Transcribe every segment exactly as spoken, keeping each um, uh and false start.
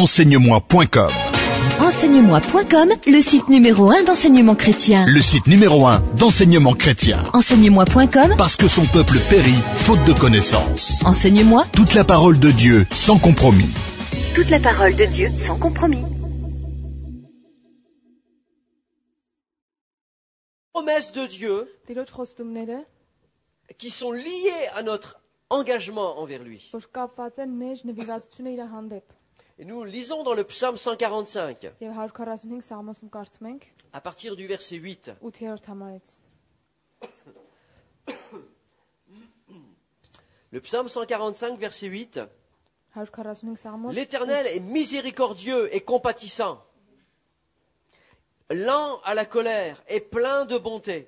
enseigne-moi point com. enseigne-moi point com, le site numéro un d'enseignement chrétien. Le site numéro un d'enseignement chrétien. enseigne-moi point com, Parce que son peuple périt, faute de connaissance. Enseigne-moi Toute la parole de Dieu, sans compromis. toute la parole de Dieu sans compromis. Promesses de Dieu Տիրոջ խոստումները, qui sont liées à notre engagement envers lui. որ կապված են մեր նվիրվածությունը իր հանդեպ։ Et nous lisons dans le psaume cent quarante-cinq, Եվ one forty-five Սաղմոսում կարդում ենք à partir du verset huit. eight-րդ համարից։ Le psaume cent quarante-cinq, verset huit. one forty-five Սաղմոս։ L'Éternel est miséricordieux et compatissant, lent à la colère et plein de bonté.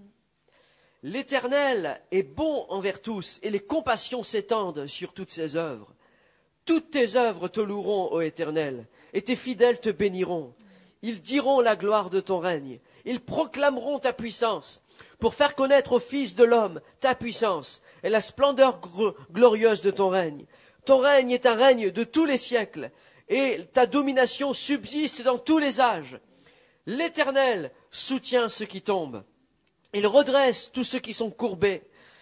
L'Éternel est bon envers tous et les compassions s'étendent sur toutes ses œuvres. Toutes tes œuvres te loueront, ô Éternel, et tes fidèles te béniront. Ils diront la gloire de ton règne. Ils proclameront ta puissance pour faire connaître aux fils de l'homme ta puissance et la splendeur gr- glorieuse de ton règne. Ton règne est un règne de tous les siècles et ta domination subsiste dans tous les âges. L'Éternel soutient ceux qui tombent. Il redresse tous ceux qui sont courbés.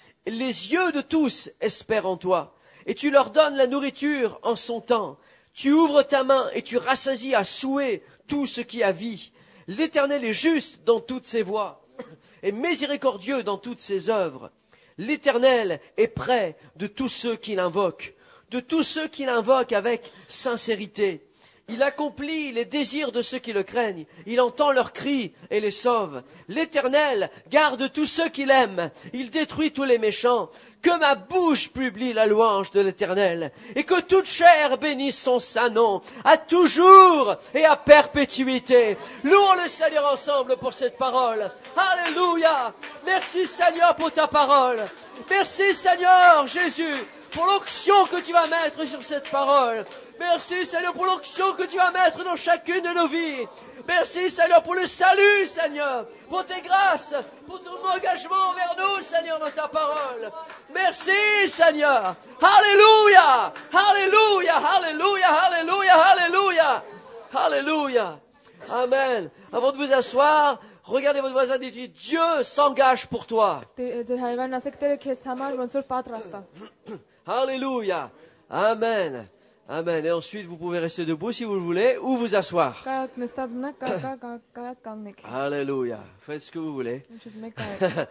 Les yeux de tous espèrent en toi, et tu leur donnes la nourriture en son temps. Tu ouvres ta main et tu rassasies à souhait tout ce qui a vie. L'Éternel est juste dans toutes ses voies, et miséricordieux dans toutes ses œuvres. L'Éternel est près de tous ceux qui l'invoquent, de tous ceux qui l'invoquent avec sincérité. Il accomplit les désirs de ceux qui le craignent. Il entend leurs cris et les sauve. L'Éternel garde tous ceux qu'il aime. Il détruit tous les méchants. Que ma bouche publie la louange de l'Éternel et que toute chair bénisse son saint nom, à toujours et à perpétuité. Louons le Seigneur ensemble pour cette parole. Alléluia. Merci Seigneur pour ta parole. Merci Seigneur Jésus pour l'onction que tu vas mettre sur cette parole. Merci Seigneur pour l'onction que tu vas mettre dans chacune de nos vies. Merci Seigneur pour le salut Seigneur, pour tes grâces, pour ton engagement envers nous Seigneur dans ta parole. Merci Seigneur. Alléluia, Alléluia, Alléluia, Alléluia, Alléluia, Alléluia. Amen. Avant de vous asseoir, regardez votre voisin et dites, Dieu s'engage pour toi. Ձեր հայրան ասեք Տերը քեզ համար ոնց որ պատրաստ է։ Alléluia. Amen. Amen. Et ensuite, vous pouvez rester debout si vous le voulez ou vous asseoir. Կարակ նստած մնաք, կարակ կարակ կարակ կանգնեք։ Alléluia. Faites ce que vous voulez. Ինչ ուզում եք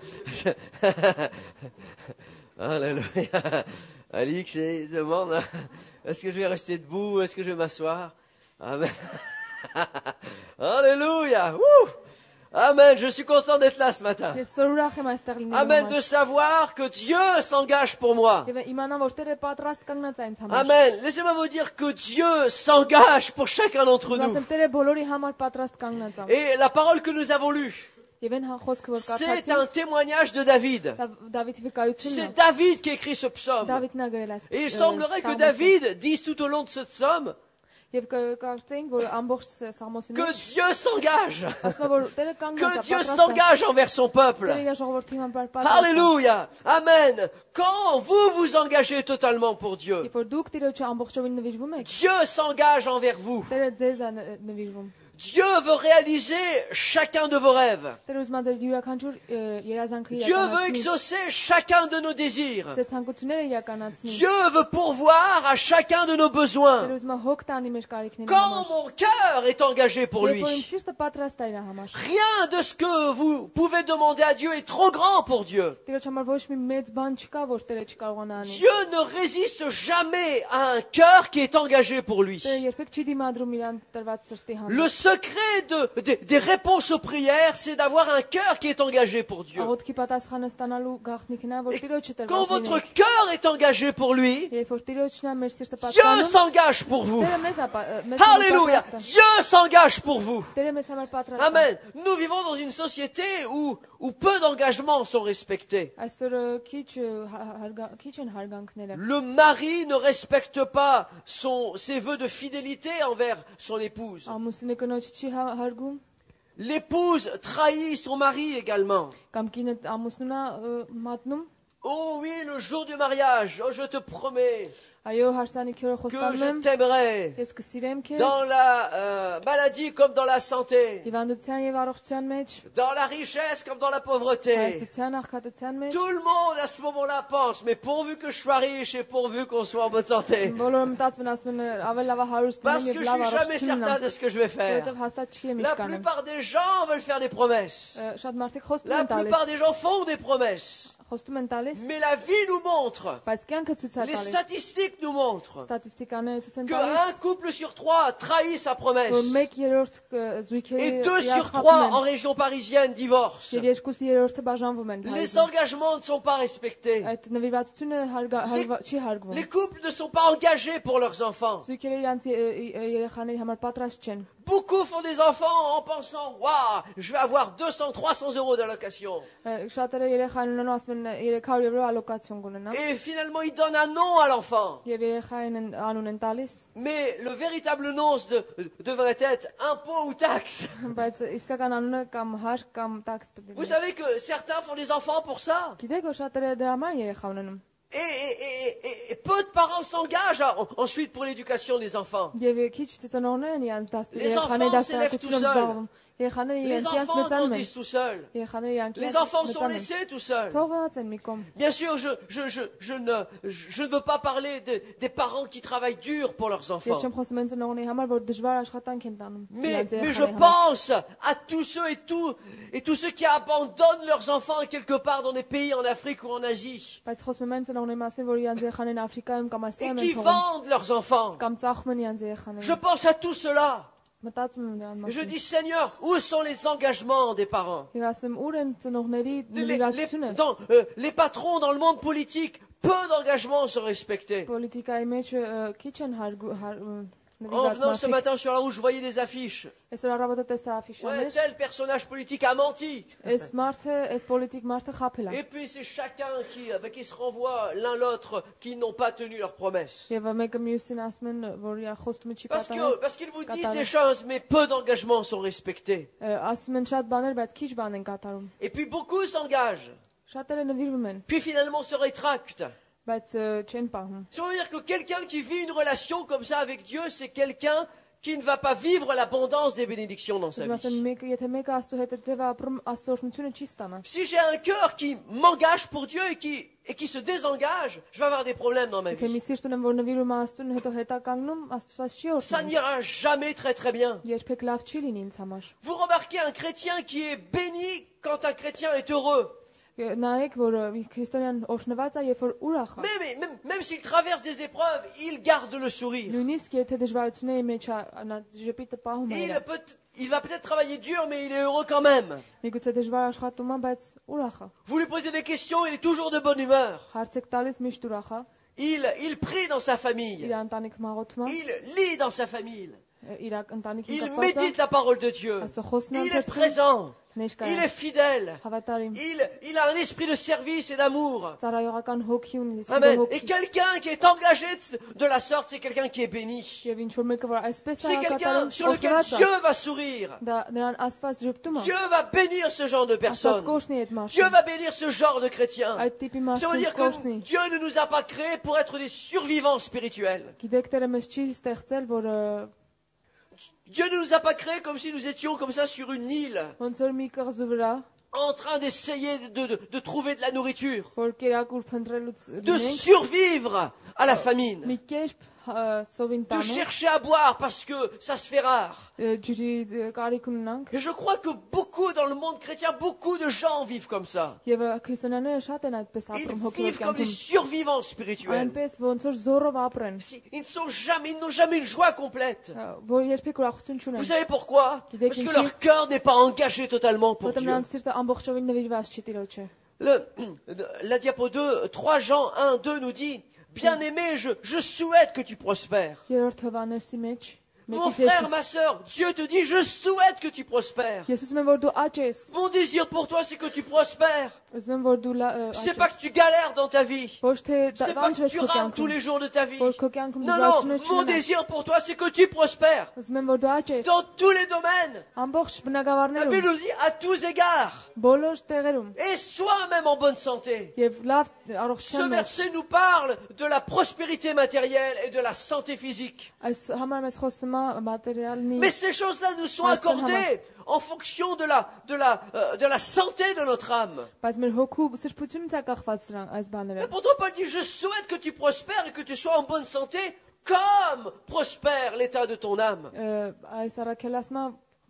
կարեք։ Alléluia. Alix il demande, est-ce que je vais rester debout ou est-ce que je vais m'asseoir? Amen. Alléluia. Wouh. Amen, je suis content d'être là ce matin. Ես սոր ուրախ եմ այստեղ լինելու Amen, համար։ de savoir que Dieu s'engage pour moi. Եվ իմանամ որ Տերը պատրաստ կանգնած է ինձ համար։ Amen. Laissez-moi vous dire que Dieu s'engage pour chacun d'entre nous. Ասեմ Տերը բոլորի համար պատրաստ կանգնած է։ Et la parole que nous avons lue, Եվ այն խոսքը որ c'est կարդացի, un témoignage de David. Դավիթի վկայությունն C'est է։ David qui écrit ce psaume. Դավիթն է գրել այս։ Et il semblerait que David dise tout au long de ce psaume Եվ կարծենք որ ամբողջ Սաղմոսի que մեջ Dieu s'engage, ասում է որ Տերը կանգնած que է, Dieu պատրաստ է։ s'engage envers son peuple. Տերը իր ժողովրդի համար պատրաստ է։ Alléluia. Amen. Quand vous vous engagez totalement pour Dieu, Երբ որ դուք Տիրոջը ամբողջովին նվիրվում եք, Dieu s'engage envers vous. Տերը ձեզ է ն- նվիրվում։ Dieu veut réaliser chacun de vos rêves. Տերը ուզում է ձեր յուրաքանչյուր ը, երազանքը Dieu veut իրականացնել։ exaucer chacun de nos désirs. Ձեր ցանկությունները իրականացնել։ Dieu veut pourvoir à chacun de nos besoins. Տերը ուզում է հոգ տանի մեր կարիքների Quand համար։ mon cœur est engagé pour Երբ lui, որ իմ սիրտը պատրաստ է իր համար։ rien de ce que vous pouvez demander à Dieu est trop grand pour Dieu. Տիրոջ համար ոչ մի մեծ bան չկա, որ Տերը չկարողանա անել։ Dieu ne résiste jamais à un cœur qui est engagé pour lui. Տերը երբեք չի դիմադրում իրան տրված սրտի համար։ Le secret de, de- des réponses aux prières, c'est d'avoir un cœur qui est engagé pour Dieu. Աղոթքի պատասխանը ստանալու գաղտնիքն է, որ Et Տիրոջը quand տրված votre լինի։ cœur est engagé pour lui, Երբ որ Տիրոջն է մեր սիրտը Dieu պատրաստում, s'engage pour vous. Տերը մեզ է պա- ը, մեզ համար Alléluia. պատրաստ է։ Dieu s'engage pour vous. Տերը մեզ համար պատրաստ է։ Amen. Nous vivons dans une société où, où peu d'engagements sont respectés. Այսօր ը, քիչ ը, հա- հարգա- քիչ են հարգանքները։ Le mari ne respecte pas son, ses vœux de fidélité envers son épouse. Ամուսինը կնոջ չի հա- հարգում, L'épouse trahit son mari également. կամ կինը ամուսնունա ը, մատնում, Oh oui, le jour du mariage, oh, je te promets, Այո, հարսանիքերը que խոստանում je եմ, t'aimerai ես կսիրեմ քեզ, dans la euh, maladie comme dans la santé, հիվանդության եւ առողջության մեջ, dans la richesse comme dans la pauvreté. հայստության, աղքատության մեջ, Tout le monde à ce moment-là pense, mais pourvu que je sois riche et pourvu qu'on soit en bonne santé. բոլորը մտածում են ասում են ավելի լավ հարուստ Parce լինեմ que եւ je լավ suis jamais առողջություն certain ունեմ, de ce que je vais faire. որովհետեւ հաստատ չգիտեմ ինչ La կանեմ։ plupart des gens veulent faire des promesses. Ը, Շատ մարդիկ խոստում La են տալիս, plupart des gens font des promesses. խոստում են տալիս, Mais la vie nous montre, բայց կյանքը ցույց է les տալիս, statistiques nous montrent, ստատիստիկաները ցույց են qu'un տալիս, couple sur trois trahit sa promesse. որ մեկ երրորդ ը, Et զույգերի deux իրար sur trois en խափում են, région parisienne divorcent. եւ երկուսի երրորդը բաժանվում են Les Փարիզում։ engagements ne sont pas respectés. Այդ նվիրվածությունը հարգա- հարգա- չի հարգվում։ Les couples ne sont pas engagés pour leurs enfants. Զույգերը իրանց ե- ե- երեխաների համար պատրաստ չեն։ Beaucoup font des enfants en pensant, waouh, je vais avoir deux cents, trois cents euros d'allocation. Ը, Շատերը երեխան ունենան ասում են երեք հարյուր եվրո ալոկացիոն կունենա։ Et finalement, ils donnent un nom à l'enfant. Եվ երեխային են անուն են տալիս, Mais le véritable nom de- devrait être impôt ou taxe. բայց իսկական անունը կամ հարկ կամ տաքս պետք Vous է։ savez que certains font des enfants pour ça. Գիտեք որ շատերը դրա համար երեխա ունենում։ Et, et- et- et- et peu de parents s'engagent en- ensuite pour l'éducation des enfants. Եվ քիչ ծնողներ են իրանց դաս Les երեխաների enfants s'élèvent tout դաստիարակությունով seuls. զբաղվում։ Երեխաները Les իրանց իրանց enfants մեծանում են։ grandissent tout seuls. Երեխաները իրանք Les իրանց enfants sont մեծանում են։ laissés tout seuls. Թողված են մի կողմ։ Bien sûr, je, je, je, je ne, je ne veux pas parler de- des parents qui travaillent dur pour leurs Ես enfants. չեմ խոսում են ծնողների համար, որ դժվար աշխատանք են տանում։ Mais, իրանց mais je երեխաների համար։ pense à tous ceux et, tout, et tous ceux qui abandonnent leurs enfants quelque part dans des pays en Afrique ou en Asie Բայց խոսում եմ ծնողների մասին, որ իրանց երեխաներին Աֆրիկայում կամ et Ասիայում են qui թողում, vendent leurs enfants. կամ ծախում են իրանց Je երեխաներին։ pense à tout cela. Մտածում եմ դրան Et je մասին։ dis, Seigneur, où sont les engagements des parents? Եվ ասում ուր են ծնողների Les, les- նվիրատությունը։ dans, euh, les patrons dans le monde politique, peu d'engagements sont respectés. Պոլիտիկայի մեջ ը, քիչ են հարգու- հար- ը, En նվիրված venant ce մարդիկ։ matin sur la route, je voyais des affiches. Այսօր առավոտը տեսա Ouais, աֆիշաներ, tel personnage politique a menti. այս մարդը, այս պոլիտիկ մարդը խափել է։ Et puis c'est chacun qui, euh, qui se renvoie l'un l'autre, qui n'ont pas tenu leurs promesses. Եվ մեկը մյուսին asում են, որ իր խոստումը չի Parce կատարել։ que parce qu'ils vous disent Կատարել։ ces choses, mais peu d'engagements sont respectés. Ը, Ասում են շատ բաներ, բայց քիչ բան են կատարում։ Et puis beaucoup s'engagent, Շատերը նվիրվում են, puis finalement se rétractent. բայց ը, չեն պահում։ Ça veut dire que quelqu'un qui vit une relation comme ça avec Dieu, c'est quelqu'un qui ne va pas vivre l'abondance des bénédictions dans sa Ուզում ասեմ, vie. մեկը եթե մեկը Աստծո հետ է ձև ապրում, Աստծո օրհնությունը չի ստանա։ Si j'ai un cœur qui m'engage pour Dieu et qui, et qui se désengage, je vais avoir des problèmes dans ma Եթե մի vie. սիրտ ունեմ, որ նվիրում է Աստծուն, հետո հետա կանգնում, Աստված չի Ça օրհնում։ n'ira jamais très très bien. Երբեք լավ չի լինի ինձ համար։ Vous remarquez un chrétien qui est béni quand un chrétien est heureux. Նայեք, որ ը, քրիստոնյան օրհնված է, երբ որ ուրախ է։ Même, même, même s'il traverse des épreuves, il garde le sourire. Նույնիսկ եթե դժվարությունների մեջ է, նա ժպիտը պահում է։ Et իր։ il, peut, il va peut-être travailler dur, mais il est heureux quand même. Միգուցե դժվար աշխատում է, բայց ուրախ է։ Vous lui posez des questions, il est toujours de bonne humeur. Հարցեք տալիս միշտ ուրախ է։ Il, il prie dans sa famille. Իր ընտանիք մաղոթում է, Il lit dans sa famille. իր ընտանիքին Il կապված է։ médite la parole de Dieu. Աստծո խոսքն Il est ընթերցում, présent. ներկա Il է, est fidèle. հավատարիմ, Il, il a un esprit de service et d'amour. ծառայողական հոգի ունի, սիրո Amen. Et հոգի։ quelqu'un qui est engagé de, de la sorte, c'est quelqu'un qui est béni. Եվ ինչ որ մեկը որ այսպես է C'est quelqu'un կատարում, sur lequel օգտված է։ Dieu va sourire. Դա նրան Աստված ժպտում է։ Dieu va bénir ce genre de Աստված personnes. կօրհնի այդ Dieu մարդուն։ va bénir ce genre de chrétiens. Այդ տիպի Ça veut մարդուն dire կօրհնի։ que Dieu ne nous a pas créés pour être des survivants spirituels. Գիտեք, Տերը մեզ չի ստեղծել, որ ը, Dieu ne nous a pas créés comme si nous étions comme ça sur une île, ոնց որ մի կղզու vra, en train d'essayer de, de- de trouver de la nourriture, որ կերակուր փնտրելուց de լինենք, survivre à la famine, մի կերպ ը, սովին de տանենք, chercher à boire parce que ça se fait rare. ը, ջրի ը, կարիք ունենանք, Et je crois que beaucoup dans le monde chrétien, beaucoup de gens vivent comme ça. եւ ը, քրիստոնյաները շատ են այդպես Ils ապրում հոգևոր vivent comme des կյանքում, survivants spirituels. այնպես ոնց որ զորով ապրեն, Si- Ils ne sont jamais, ils n'ont jamais une joie complète. ը, որ երբեք ուրախություն Vous չունեն, savez pourquoi? Qui dit Parce qu'une que leur fille- cœur n'est pas engagé totalement pour որտեղ Dieu. նրանց սիրտը ամբողջովին նվիրված չի Տիրոջը։ Le- la diapo deux, trois Jean un, deux nous dit, bien-aimé, je, je souhaite que tu prospères. Երրորդ Հովանեսի մեջ Mon frère, ma sœur, Dieu te dit, je souhaite que tu prospères. Ես ուզում եմ որ դու աճես, Mon désir pour toi, c'est que tu prospères. ուզում եմ որ դու լա- ը, C'est pas աճես։ que tu galères dans ta vie. Ոչ թե C'est pas que դրանց tu քո rames tous կյանքում, les jours de ta vie. որ քո կյանքում Non, non, զգացումներ mon չունենաս։ désir pour toi, c'est que tu prospères. Ուզում եմ որ դու աճես, Dans tous les domaines. ամբողջ La բնակավարներում, Bible nous dit à tous égards. բոլոր տեղերում Et sois même en bonne santé. եւ լավ Ce առողջության մեջ։ verset nous parle de la prospérité matérielle et de la santé physique. Այս համար մեզ խոսում է մատերիալնի, Mais ces choses-là nous sont Ah, c'est accordées en fonction de la, de la, euh, de la santé de notre âme. բայց մեր հոգու սրբությունից է կախված սրանք այս բաները։ L'apôtre Paul dit, je souhaite que tu prospères et que tu sois en bonne santé comme prospère l'état de ton âme. Ը, Այս առաքել ասма,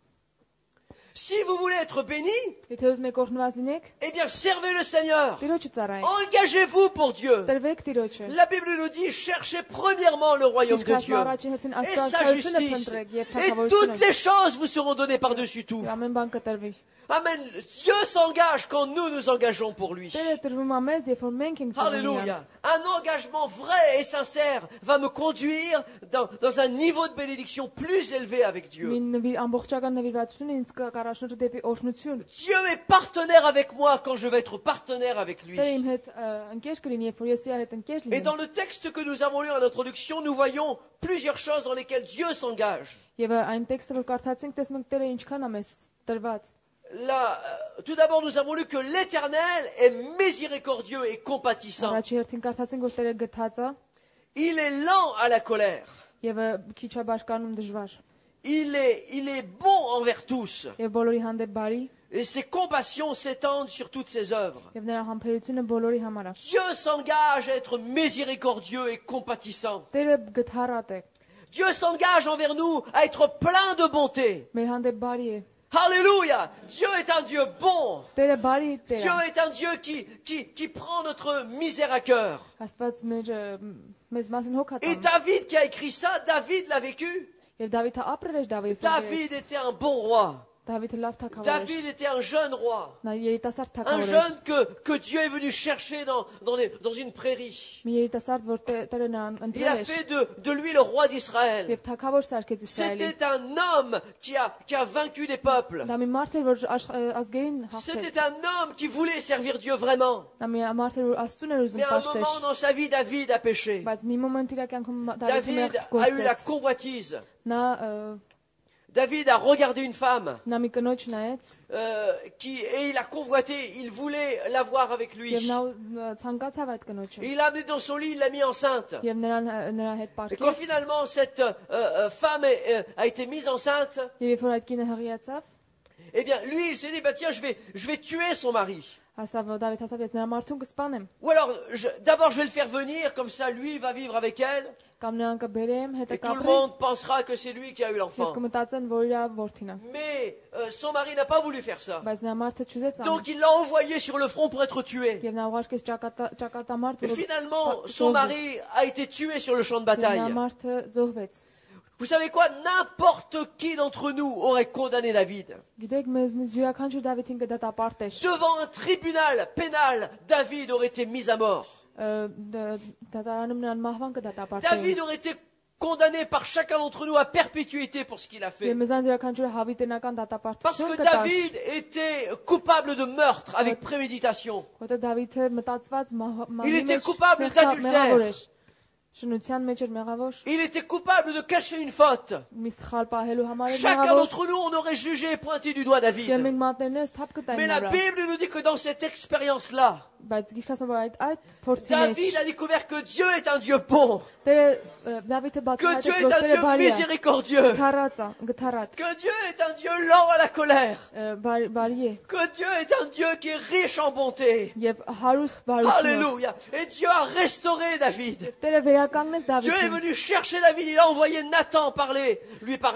Si vous voulez être béni, եթե ուզում եք օրհնված լինեք, eh bien servez le Seigneur. Տիրոջը ծառայեք, Engagez-vous pour Dieu. տրվեք Տիրոջը։ La Bible nous dit, cherchez premièrement le royaume de Իսկ Dieu առաջին հերթին et sa աստվածությունը justice. փնտրեք եւ Et toutes թակավորությունը։ les choses vous seront données par-dessus tout. Ամեն բան կտրվի։ Amen. Dieu s'engage quand nous nous engageons pour lui. Տերը տրվում է մեզ, երբ որ մենք ենք տրվում իրան։ Alléluia. Un engagement vrai et sincère va me conduire dans, dans un niveau de bénédiction plus élevé avec Dieu. Մին նվիր ամբողջական նվիրվածությունը ինձ կկարաշնորհ դեպի օրհնություն։ Dieu est partenaire avec moi quand je vais être partenaire avec lui. Տերը իմ հետ ը, ընկեր կլինի, երբ որ ես իր հետ ընկեր Et dans լինեմ։ le texte que nous avons lu en introduction, nous voyons plusieurs choses dans lesquelles Dieu s'engage. Եվ այն տեքստը որ կարդացինք, տեսնենք Տերը ինչքան է մեզ տրված։ Là, euh, tout d'abord, nous avons lu que l'Éternel est miséricordieux et compatissant. Առաջի հերթին կարդացինք, որ Տերը գթած է Il est lent à la colère. եւ ը, քիչ է բաշկանում դժվար։ Il est, il est bon envers tous. Եվ բոլորի հանդեպ բարի Et ses compassions s'étendent sur toutes ses œuvres. եւ նրա համբերությունը բոլորի համար է։ Dieu s'engage à être miséricordieux et compatissant. Տերը գթառատ է։ Dieu s'engage envers nous à être plein de bonté. Մեր հանդեպ բարի է։ Alléluia! Dieu est un Dieu bon. Տերը բարի Տեր Dieu է։ est un Dieu qui, qui, qui prend notre misère à cœur. Աստված մեր ը, մեզ մասին հոգ Et ատամ։ David qui a écrit ça, David l'a vécu. Եվ Դավիթը ապրել էր Դավիթը։ David était un bon roi. Դավիթը լավ թագավոր էր։ David était un jeune roi. Նա երիտասարդ Un թագավոր էր։ jeune que, que Dieu est venu chercher dans, dans, les- dans une prairie. Մի երիտասարդ, որ Տե- Տերը նրան Il a ընտրել էր fait de, de lui le roi d'Israël. եւ թագավոր սարքեց Իսրայելի։ C'était un homme qui a, qui a vaincu des peuples. Դա մի մարդ էր, որ աշխ- ը, ազգերին C'était հաղթեց։ un homme qui voulait servir Dieu vraiment. Դա մի մարդ էր, որ Աստծուն էր ուզում Mais à un պաշտել։ moment dans sa vie, David a péché. Բայց մի մոմենտ իր կյանքում Դավիթը David մեղք a eu la գործեց։ convoitise. Նա ը, David a regardé une femme նա մի կնոջ նայեց euh, qui, et il a convoité. Il voulait l'avoir avec lui. եւ նա ը, ցանկացավ այդ կնոջը Et il l'a amené dans son lit, il l'a mis enceinte. եւ նրան ը, նրա հետ Et quand պարկեց finalement cette euh, euh, femme est- euh, a été mise enceinte, եւ երբ որ այդ կինը հղիացավ, eh bien lui il s'est dit, bah tiens, je vais, je vais tuer son mari. ասավ Դավիթ ասավ ես նրա մարդուն կսպանեմ Ou alors, je- d'abord je vais le faire venir, comme ça lui il va vivre avec elle. կամ նրան կբերեմ հետը Et tout le կապրեմ monde pensera que c'est lui qui a eu եւ l'enfant. կմտածեն որ իր որդին է Mais euh, son mari n'a pas voulu faire ça. բայց նրա մարդը չուզեց անում Donc il l'a envoyé sur le front pour être tué. եւ նա ուղարկեց ճակատա ճակատամարտ Et որ finalement, son mari a été tué sur le champ de bataille. նրա մարդը զոհվեց Vous savez quoi? N'importe qui d'entre nous aurait condamné David. գիտեք մեզնից յուրաքանչյուր Դավիթին կդատապարտեր Devant un tribunal pénal, David aurait été mis à mort. ը, դ- դատարանում նրան մահվան կդատապարտեր David aurait été condamné par chacun d'entre nous à perpétuité pour ce qu'il a fait. եւ մեզանց յուրաքանչյուրը հավիտենական Parce դատապարտություն que կտար David était coupable de meurtre avec préméditation. որտեղ Դավիթը մտածված մահ- Il մահի était մեջ coupable մեղա- d'adultère. մեղավոր էր շնության մեջ էր մեղավոր Il était coupable de cacher une faute. մի սխալ պահելու համար էր Chacun մեղավոր d'entre nous, on aurait jugé et pointé du doigt եւ David. մենք մատներնես թափ կտային Mais la նրա Bible nous dit que dans cette expérience-là, բայց գիտես որ այդ այդ փորձի մեջ David a découvert que Dieu est un Dieu bon, Տերը ը, Դավիթը que Dieu բացահայտեց est որ un Տերը Dieu բարի է miséricordieux, գթառած է գթառած que Dieu est un Dieu lent à la colère, ը, բարի բարի է que Dieu est un Dieu qui est riche en bonté. եւ հարուստ բարություն Alléluia. Et Dieu a restauré David. Տերը վերականգնեց Dieu est Դավիթին venu chercher David, il a envoyé Nathan parler, lui parler.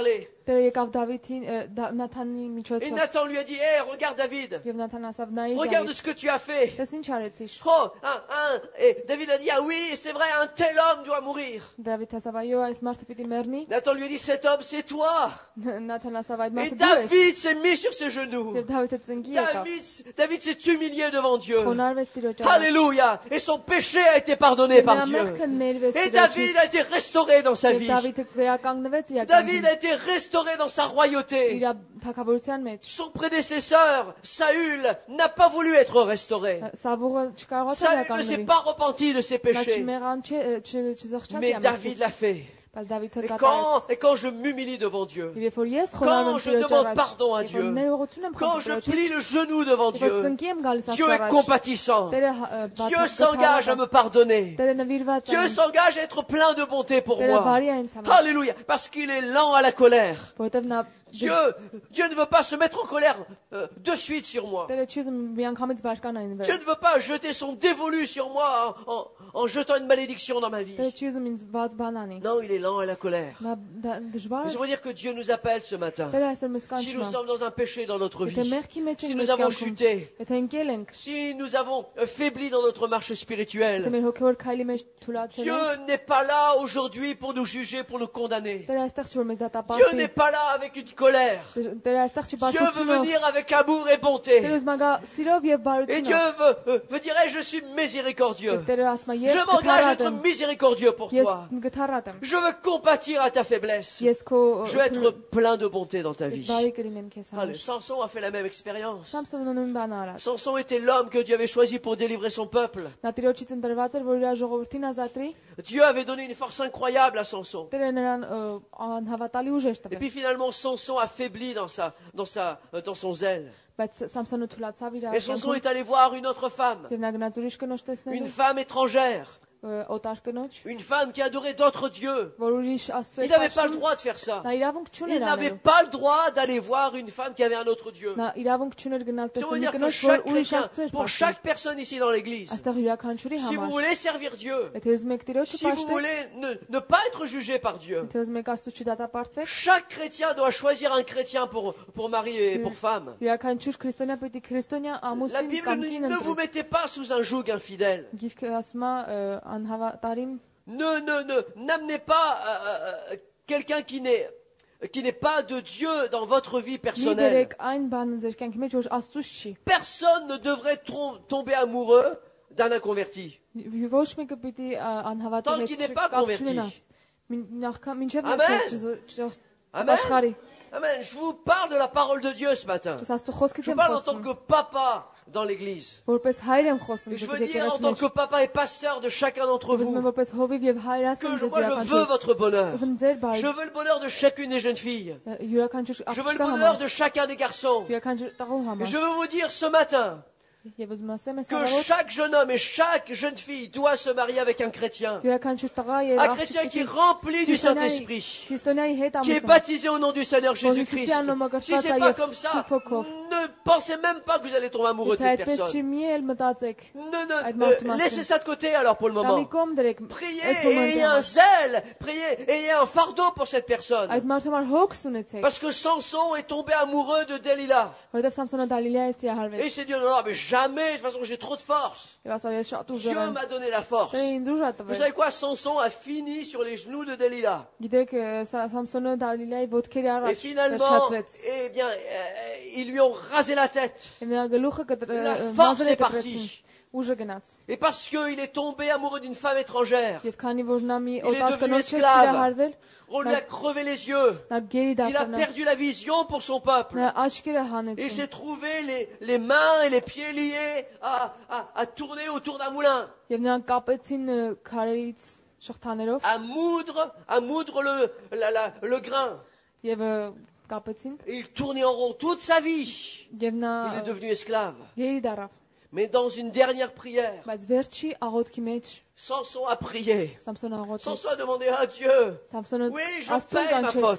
Դե եկավ Դավիթին ը, Դա- Նաթանի Et միջոցով Nathan lui a dit, hé, regarde David, եւ Նաթան ասավ նայ regarde Դավիթ ce que tu as fait. դες ինչ արեցիր Oh, un, un. Et David a dit, ah oui, c'est vrai, un tel homme doit mourir. Դավիթ ասավ այո այս մարդը պիտի մեռնի Nathan lui a dit, cet homme, c'est toi. Նաթան ասավ այդ Et մարդը դու ես David s'est mis sur ses genoux. եւ Դավիթը ծնկի եկավ David, David s'est humilié devant Dieu. խոնարհվեց Տիրոջ առաջ Alléluia. Et son péché a été pardonné Եվ par նրա Dieu. մեղքը ներվեց Et Տիրոջից David a été restauré dans sa եւ vie. Դավիթը վերականգնվեց իր David ակամբին a été restauré dans sa royauté. իր թակավորության մեջ Son prédécesseur, Saül, n'a pas voulu être restauré. Սավուղը չկարողացավ Saül ne s'est վերականգնվի pas repenti de ses նա péchés. չմեղան չէ չզղջաց Mais իր David l'a fait. բայց Դավիթը Et կատարեց quand, et quand je m'humilie devant Dieu, Եվ երբ որ ես Quand խոնարհվում je Տիրոջ demande առաջ pardon à երբ որ Dieu, ներողություն եմ quand je խնդրում plie le genou devant Տիրոջ Dieu, ծնկի եմ գալիս Dieu est Աստծո առաջ compatissant. Տերը ա, բաց- Dieu s'engage à me pardonner. Տերը նվիրված է Dieu ինձ, s'engage à être plein de bonté pour Տերը moi. բարի է ինձ համար Alléluia. Parce qu'il est lent à la colère. որովհետև նա Dieu, Dieu ne veut pas se mettre en colère euh, de suite sur moi. Տերը չի ուզում միանգամից բարկանա ինձ Dieu վրա ne veut pas jeter son dévolu sur moi en, en- en jetant une malédiction dans ma vie. Տերը չի ուզում ինձ վատ բան անի Non, il est lent à la colère. նա դա- դժվար Mais է ça veut dire que Dieu nous appelle ce matin. Տերը այսօր մեզ Si nous կանչում է sommes dans un péché dans notre եթե vie, մեղքի մեջ si ենք nous մեր avons կյանքում chuté, եթե ընկել ենք si nous avons euh, faibli dans notre marche եթե spirituelle, մեր հոգևոր քայլի մեջ թուլացել Dieu ենք n'est pas là aujourd'hui pour nous juger, pour nous condamner. Տերը այստեղ չի որ մեզ Dieu դատապարտի n'est pas là avec une colère. Տերը այստեղ չի Dieu veut բացությունով venir avec amour et bonté. Տերը ուզում է գա սիրով եւ Et Dieu բարությունով veut, euh, veut dire, hey, je suis miséricordieux. եւ Տերը ասում է Je ես m'engage à գթառատ être եմ miséricordieux pour ես toi. գթառատ եմ Je veux compatir à ta faiblesse. ես քո Je veux être plein de bonté dans ta vie. բարի կլինեմ քեզ Allez, համար Samson a fait la même expérience. Սամսոնը նույն բանը արած Samson était l'homme que Dieu avait choisi pour délivrer son peuple. նա Տիրոջից ընտրված էր որ իր ժողովրդին ազատի Dieu avait donné une force incroyable à Samson. Տերը նրան ը, անհավատալի ուժ էր Et տվել puis finalement, Samson a faibli dans, sa, dans, sa, euh, dans son zèle. բայց Սամսոնը թուլացավ իր Et Samson աշխարհում est allé voir une autre femme, եւ նա գնաց ուրիշ կնոջ une տեսնելու femme étrangère, ը, օտար կնոջ une femme qui adorait d'autres dieux. որ ուրիշ Աստծո Il է n'avait pas le պատժում droit de faire ça. նա իրավունք Il չուներ n'avait անելու pas le droit d'aller voir une femme qui avait un autre Dieu. նա իրավունք չուներ գնալ Ça veut տեսնել dire que կնոջ որ chaque ուրիշ chrétien, Աստծո էր pour պատժում chaque personne ici dans l'église, այստեղ յուրաքանչյուրի si vous համար voulez servir Dieu, եթե ուզում եք Տիրոջը si vous պաշտել voulez ne, ne pas être jugé par Dieu, եթե ուզում եք Աստծո չդատապարտվեք chaque chrétien doit choisir un chrétien pour, pour mari et pour femme. յուրաքանչյուր քրիստոնյա պետք է քրիստոնյա La ամուսին Bible կամ nous dit կին ne vous ընտրի mettez pas sous un joug infidèle. գիրքը ասում է ը, անհավատարիմ Ne, ne, ne, n'amenez pas euh, euh, quelqu'un qui n'est qui n'est pas de Dieu dans votre vie մի personnelle. դերեք այն բանը ձեր կյանքի մեջ որ Աստծուց չի Personne ne devrait trom- tomber amoureux d'un inconverti. ոչ մեկը պիտի ա, անհավատի Tant հետ qu'il n'est pas կապ converti. չունենա Մին- նախքան մինչև Amen. Amen. աշխարհի Amen. Je vous parle de la parole de Dieu ce matin. ես Աստծո խոսքից Je եմ parle en tant խոսում que papa dans l'église. որպես հայր եմ խոսում Et je ես veux dire en եկեղեցի tant մեջ que papa et pasteur de chacun d'entre ուզում եմ vous որպես հովիվ եւ հայր ասեմ que je, ձեզ moi je veux յուրաքանչյուր votre bonheur. ուզում ձեր Je բարի veux le bonheur de chacune des jeunes filles. յուրաքանչյուր Je veux le աղջկա bonheur համար de chacun des garçons. յուրաքանչյուր տաղու Et համար je veux vous dire ce matin եւ ուզում ասեմ ես que առավոտ chaque jeune homme et chaque jeune fille doit se marier avec un chrétien. յուրաքանչյուր տղա եւ Un chrétien qui est rempli du Saint-Esprit, քրիստոնյայի հետ qui est ամուսնա baptisé au nom du Seigneur Jésus-Christ. Jésus-Christ a nommé Si c'est Gafata pas et comme ça, Sufokov. ne pensez même pas que vous allez tomber amoureux de Եթե cette այդպես չի personne. մի էլ մտածեք Ne, ne, Այդ euh, մարդու մասին. laissez ça de côté alors pour le կամ moment. մի կողմ դրեք Priez այս et ayez un մոմենտում zèle, priez et ayez un fardeau pour cette personne. այդ մարդու համար հոգս ունեցեք Parce que Samson est tombé amoureux de Delilah. որովհետեւ Սամսոնը Դալիլիայից Et il տիրահարվեց s'est dit, non, non, mais jamais, de toute façon, j'ai trop de force. եւ ասա ես շատ ուժեղ Dieu եմ m'a donné la force. Տերը ինձ ուժ ա Vous տվել savez quoi? Samson a fini sur les genoux de Delilah. գիտեք ը, Սա- Սամսոնը Դալիլիայի ոտքերի Et առաջ finalement, վերջացրեց eh bien, euh, ils lui ont rasé la tête. եւ նրա գլուխը կտ- La ը, force մազերը est partie. կտրեցին ուժը գնաց Et parce qu'il est tombé amoureux d'une femme étrangère, եւ քանի որ նա մի est օտար devenu կնոջ էր esclave. տիրահարվել on lui a crevé les yeux. նա գերի Il a դարձավ perdu la vision pour son peuple. նրա աչքերը Et il հանեցին s'est trouvé les, les mains et les pieds liés à, à, à tourner autour d'un moulin, եւ նրան կապեցին ը, քարերից շղթաներով à moudre, à moudre le, la- la- le grain. եւ ը, կապեցին Et il tournait en rond toute sa vie. եւ նա Il est devenu esclave. գերի դարավ Mais dans une dernière prière, բայց վերջի աղոթքի մեջ Samson a prié. Սամսոնը աղոթեց Samson a demandé à Dieu, Սամսոնը oui, je Աստծուն paie ma կանչեց faute.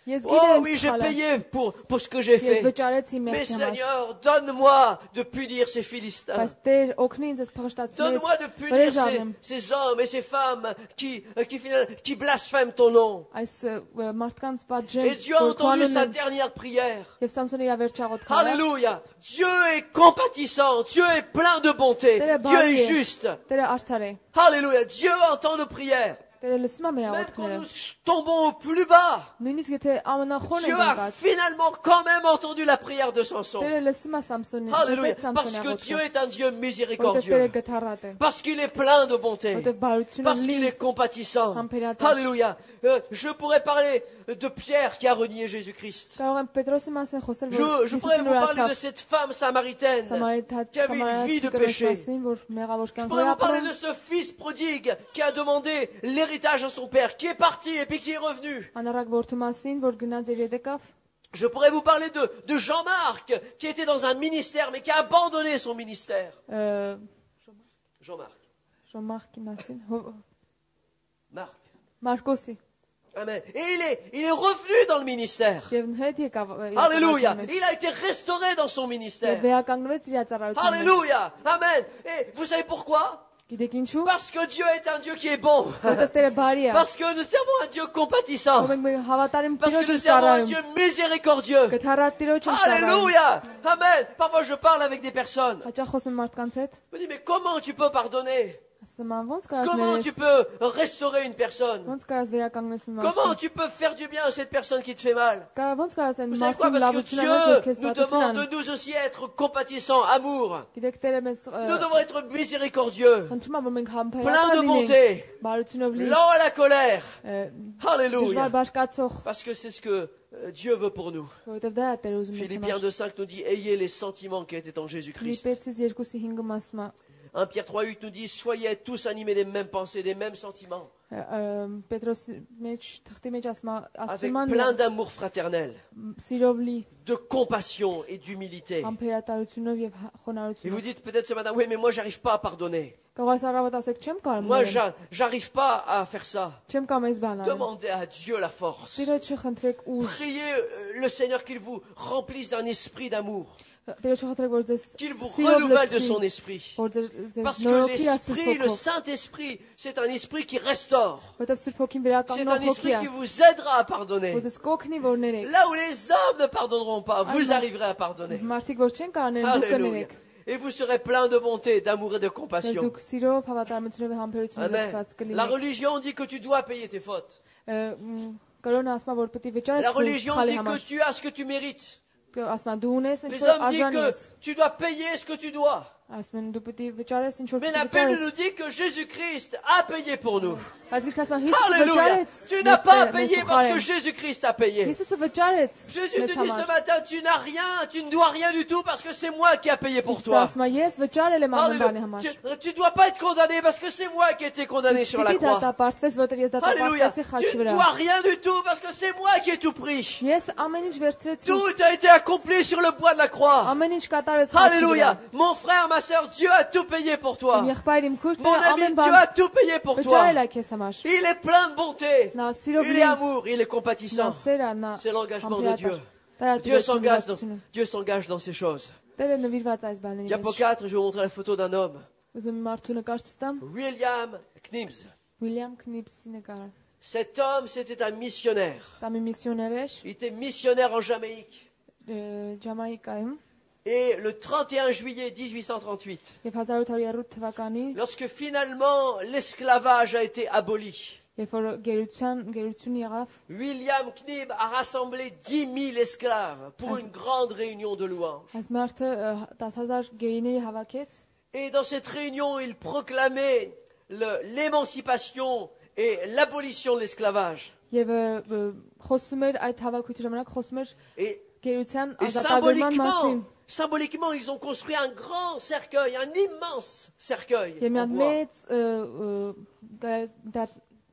Ես Oh գիտեմ oui, j'ai սխալը։ payé pour, pour ce que j'ai Ես fait. վճարեցի Mais մեղքի համար։ Seigneur, donne-moi de punir ces Philistins. Բայց Տեր օգնի ինձ այս փղշտացներից Donne-moi de punir վրեժ ces, առնեմ։ ces hommes et ces femmes qui, euh, qui, final- qui blasphèment ton nom. Այս ը, մարդկանց պատժեմ, Et Dieu a որ entendu քանուն sa են, dernière prière. եւ Սամսոնի իր վերջաղոտ քարը։ Alléluia. Dieu est compatissant. Dieu est plein de bonté. Տերը Dieu բարի est է, juste. Տերը արդար է, Alléluia. Dieu entend nos prières. Տերը լսում է մեր Même quand աղոթքները։ nous tombons au plus bas, Նույնիսկ եթե ամենախորն Dieu ենք a ընկած, finalement quand même entendu la prière de Samson. Տերը լսում է Սամսոնի, Alléluia. լսեց Parce Սամսոնի que Dieu աղոթքը, est un Dieu որովհետև Տերը miséricordieux. գթառատ է, Parce qu'il est plein de bonté. որովհետև բարությունը Parce qu'il լի, est compatissant. համբերատար։ Alléluia. Euh, je pourrais parler de Pierre qui a renié Jésus-Christ. կարող եմ Պետրոսի մասին խոսել, Je, որ je pourrais Հիսուսին vous parler de ուրացավ cette femme samaritaine Սամարիթա- qui avait une vie de Սամարացի péché. կրոշասին, որ մեղավոր Je կյանք pourrais էր vous parler ապրում, de ce fils prodigue qui a demandé l'héritage à son père, qui est parti et puis qui est revenu. անառակ որդու մասին, որ գնաց եւ եկավ, Je pourrais vous parler de, de Jean-Marc qui était dans un ministère mais qui a abandonné son ministère. ը, Jean-Marc. Ժոմախկի մասին, հո- Marc. Մարկոսի, Amen. Et il est, il est revenu dans le ministère. եւ հետ եկավ, եկավ Alléluia. ակնմեջ, Il a été restauré dans son եւ ministère. վերականգնվեց իր ծառայության մեջ։ Alléluia. Amen. Et vous savez pourquoi? Գիտեք ինչու՞։ Parce que Dieu est un Dieu qui est bon. Որովհետև Տերը բարի է։ Parce que nous servons un Dieu compatissant. Ով ենք մենք հավատարիմ Parce que Տիրոջ nous ենք servons un ծառայում։ Dieu miséricordieux. Գթառատ Տիրոջ ենք ծառայում։ Alléluia. Amen. Parfois je parle avec des personnes. Հաճախ խոսում մարդկանց հետ, Je me dis, mais comment tu peux pardonner? ասում եմ, ոնց կարաս Comment ներես, tu peux restaurer une personne? ոնց կարաս վերականգնես մի Comment մարդու։ tu peux faire du bien à cette personne qui te fait mal? Կա- Ոնց կարաս այն Vous savez quoi? մարդուն Parce que լավություն անես, որ Dieu քեզ nous լավություն demande անի։ de nous aussi être compatissants, amour. Գիտեք Տերը մեզ Nous devons être miséricordieux, խնդրում է, որ մենք plein համբերատար de լինենք, bonté, բարությունով լի, lents à la colère. ը, Alléluia. դժվար բարկացող, Parce que c'est ce que euh, Dieu veut pour nous. որովհետև դա է Տերը ուզում է Philippiens համար։ deux cinq nous dit, ayez les sentiments qui étaient en Jésus-Christ. Ֆիլիպեցիս երկուսի հինգը ասում է, un Pierre trois huit nous dit, soyez tous animés des mêmes pensées, des mêmes sentiments, ը, ը, Պետրոսի մեջ թղթի մեջ ասում է, avec ասում plein է d'amour fraternel, սիրով լի, de compassion et d'humilité. համբերատարությունով եւ Et vous խոնարհությունով։ dites peut-être ce matin, oui, mais moi, j'arrive pas à pardonner. Կարող ես առավոտ ասեք, չեմ կարող Moi, մերել, j'a- j'arrive pas à faire ça. չեմ կարող այս բանը։ Demandez à Dieu la force. Տիրոջը խնդրեք ուժ, Priez euh, le Seigneur qu'il vous remplisse d'un esprit d'amour, Տիրոջը խնդրեք, որ ձեզ qu'il vous սիրով renouvelle de լցնի, son esprit. որ ձեր ձեր Parce que նորոգի է Սուրբ l'esprit, le Հոգով, Saint-Esprit, c'est un esprit qui restaure. որովհետև Սուրբ Հոգին C'est un վերականգնող հոգի esprit է, qui vous aidera à pardonner. որ ձեզ կօգնի, որ ներեք։ Là où les hommes ne pardonneront pas, vous Amen. arriverez à pardonner. Մարդիկ որ չեն կարող ներեն, դուք Alléluia. կներեք։ Et vous serez plein de bonté, d'amour et de Ձեր compassion. դուք սիրով, հավատարմությունով եւ համբերությունով Amen. լցված La կլինեք։ religion dit que tu dois payer tes fautes. Ը, մ, Կրոնը ասում է, որ պետք է վճարես La քո religion սխալի dit que համար։ tu as ce que tu mérites. Կ- Ասում է, դու ունես ինչ Les որ hommes disent արժանի que ես։ tu dois payer ce que tu dois. Ասում են, դու պետք է վճարես ինչ որ Mais պետք la է Bible վճարես։ nous dit que Jésus-Christ a payé pour nous. Բայց գիրքը ասում է, Հիսուսը Alléluia. վճարեց։ Tu n'as pas à մեզ payer փոխարեն։ parce que Jésus-Christ a payé. Hիսուսը վճարեց Jésus մեզ te dit ce համար։ matin, tu n'as rien, tu ne dois rien du tout parce que c'est moi qui a payé pour Հիսուսը toi. ասում է, ես վճարել եմ ամեն բանի Alléluia. համար։ Tu, tu dois pas être condamné parce que c'est moi qui ai été condamné sur la Պիտի croix. դատապարտվես, որովհետև ես Alléluia. դատապարտվեցի խաչի Tu ne վրա։ dois rien du tout parce que c'est moi qui ai tout pris. Ես ամեն ինչ վերցրեցի։ Tout a été accompli sur le bois de la croix. Ամեն ինչ կատարեց խաչի վրա։ Alléluia. Mon frère, ma soeur, Dieu a tout payé pour toi. Իմ եղբայր, իմ քույր, Mon Տերը ami, ամեն Dieu բան a tout payé pour toi. վճարել է քեզ համար։ Il est plein de bonté. Նա սիրով Il est լի, amour, il est նա compatissant. սեր է, նա C'est l'engagement de համբերատար։ Dieu. Դա է Dieu Տիրոջ s'engage dans, նվիրվածությունը։ Dieu s'engage dans ces choses. Տերը նվիրված այս բանին Diapo մեջ։ quatre, je vais vous montrer la photo d'un homme. Ուզում եմ մարդու նկար ցույց տամ։ William Knibbs. Ուիլյամ Քնիփսի նկարը։ Cet homme, c'était un missionnaire. Սա մի միսիոներ էր Il était missionnaire en Jamaïque. ը, Ջամայկայում Et le trente et un juillet mille huit cent trente-huit, եւ հազար ութ հարյուր երեք թվականի lorsque finalement l'esclavage a été aboli, երբ որ գերության գերություն եղավ William Knibb a rassemblé dix mille esclaves pour une grande réunion de louanges. այս մարդը ը, դասը հազար գերիների հավաքեց Et dans cette réunion, il proclamait le- l'émancipation et l'abolition de l'esclavage. եւ ը, ը, խոսում էր այդ հավաքույթի ժամանակ խոսում էր Et, գերության et ազատագրման մասին symboliquement, symboliquement, ils ont construit un grand cercueil, un immense cercueil. եւ մի en հատ bois. մեծ ը, ը, գա- դա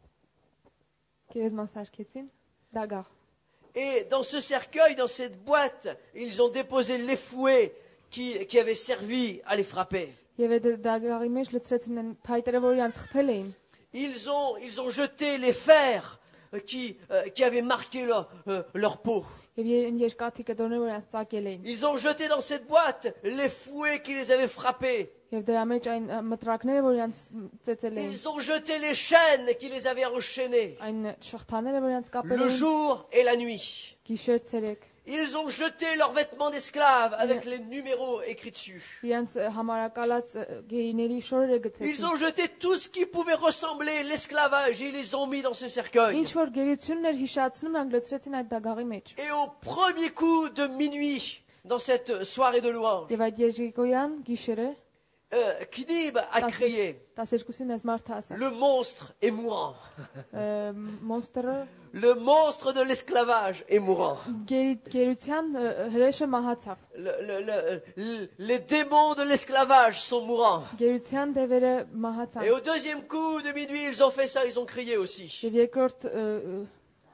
գերեզման սարքեցին դագաղ Et dans ce cercueil, dans cette boîte, ils ont déposé les fouets qui, qui avaient servi à les frapper. եւ այդ դագաղի մեջ լցրեցին այն փայտերը որ իրանց խփել էին Ils ont, ils ont jeté les fers euh, qui, euh, qui avaient marqué leur, euh, leur peau. Եվ ե- երկաթիկը դորներ որ իրենց ծակել էին։ Ils ont jeté dans cette boîte les fouets qui les avaient frappés. Եվ դրա մեջ այն ը, մտրակները որ իրենց ծեծել էին, Ils ont jeté les chaînes qui les avaient enchaînés այն շղթաները որ իրենց կապել le էին, jour et la nuit. գիշեր ցերեկ, Ils ont jeté leurs vêtements d'esclaves avec les numéros écrits dessus. իրենց ը, համարակալած ը, գեիների շորերը Ils գցեցին։ ont jeté tout ce qui pouvait ressembler l'esclavage et ils les ont mis dans ce cercueil. Ինչ որ գերություններ հիշացնում նրանք լցրեցին այդ դագաղի մեջ։ Et au premier coup de minuit, dans cette soirée de louange, Եվ այդ երեկոյան գիշերը euh, Knib a crié, տասներկուսին ես մարդը ասա։ le monstre est mourant. ը, Մոնստրը Le monstre de l'esclavage est mourant. գերի- գերության ը, հրեշը մահացավ։ Le- le- le- le- les démons de l'esclavage sont mourants. Գերության դևերը Et մահացան։ au deuxième coup de minuit, ils ont fait ça, ils ont crié aussi. Եվ երկրորդ ը, ը,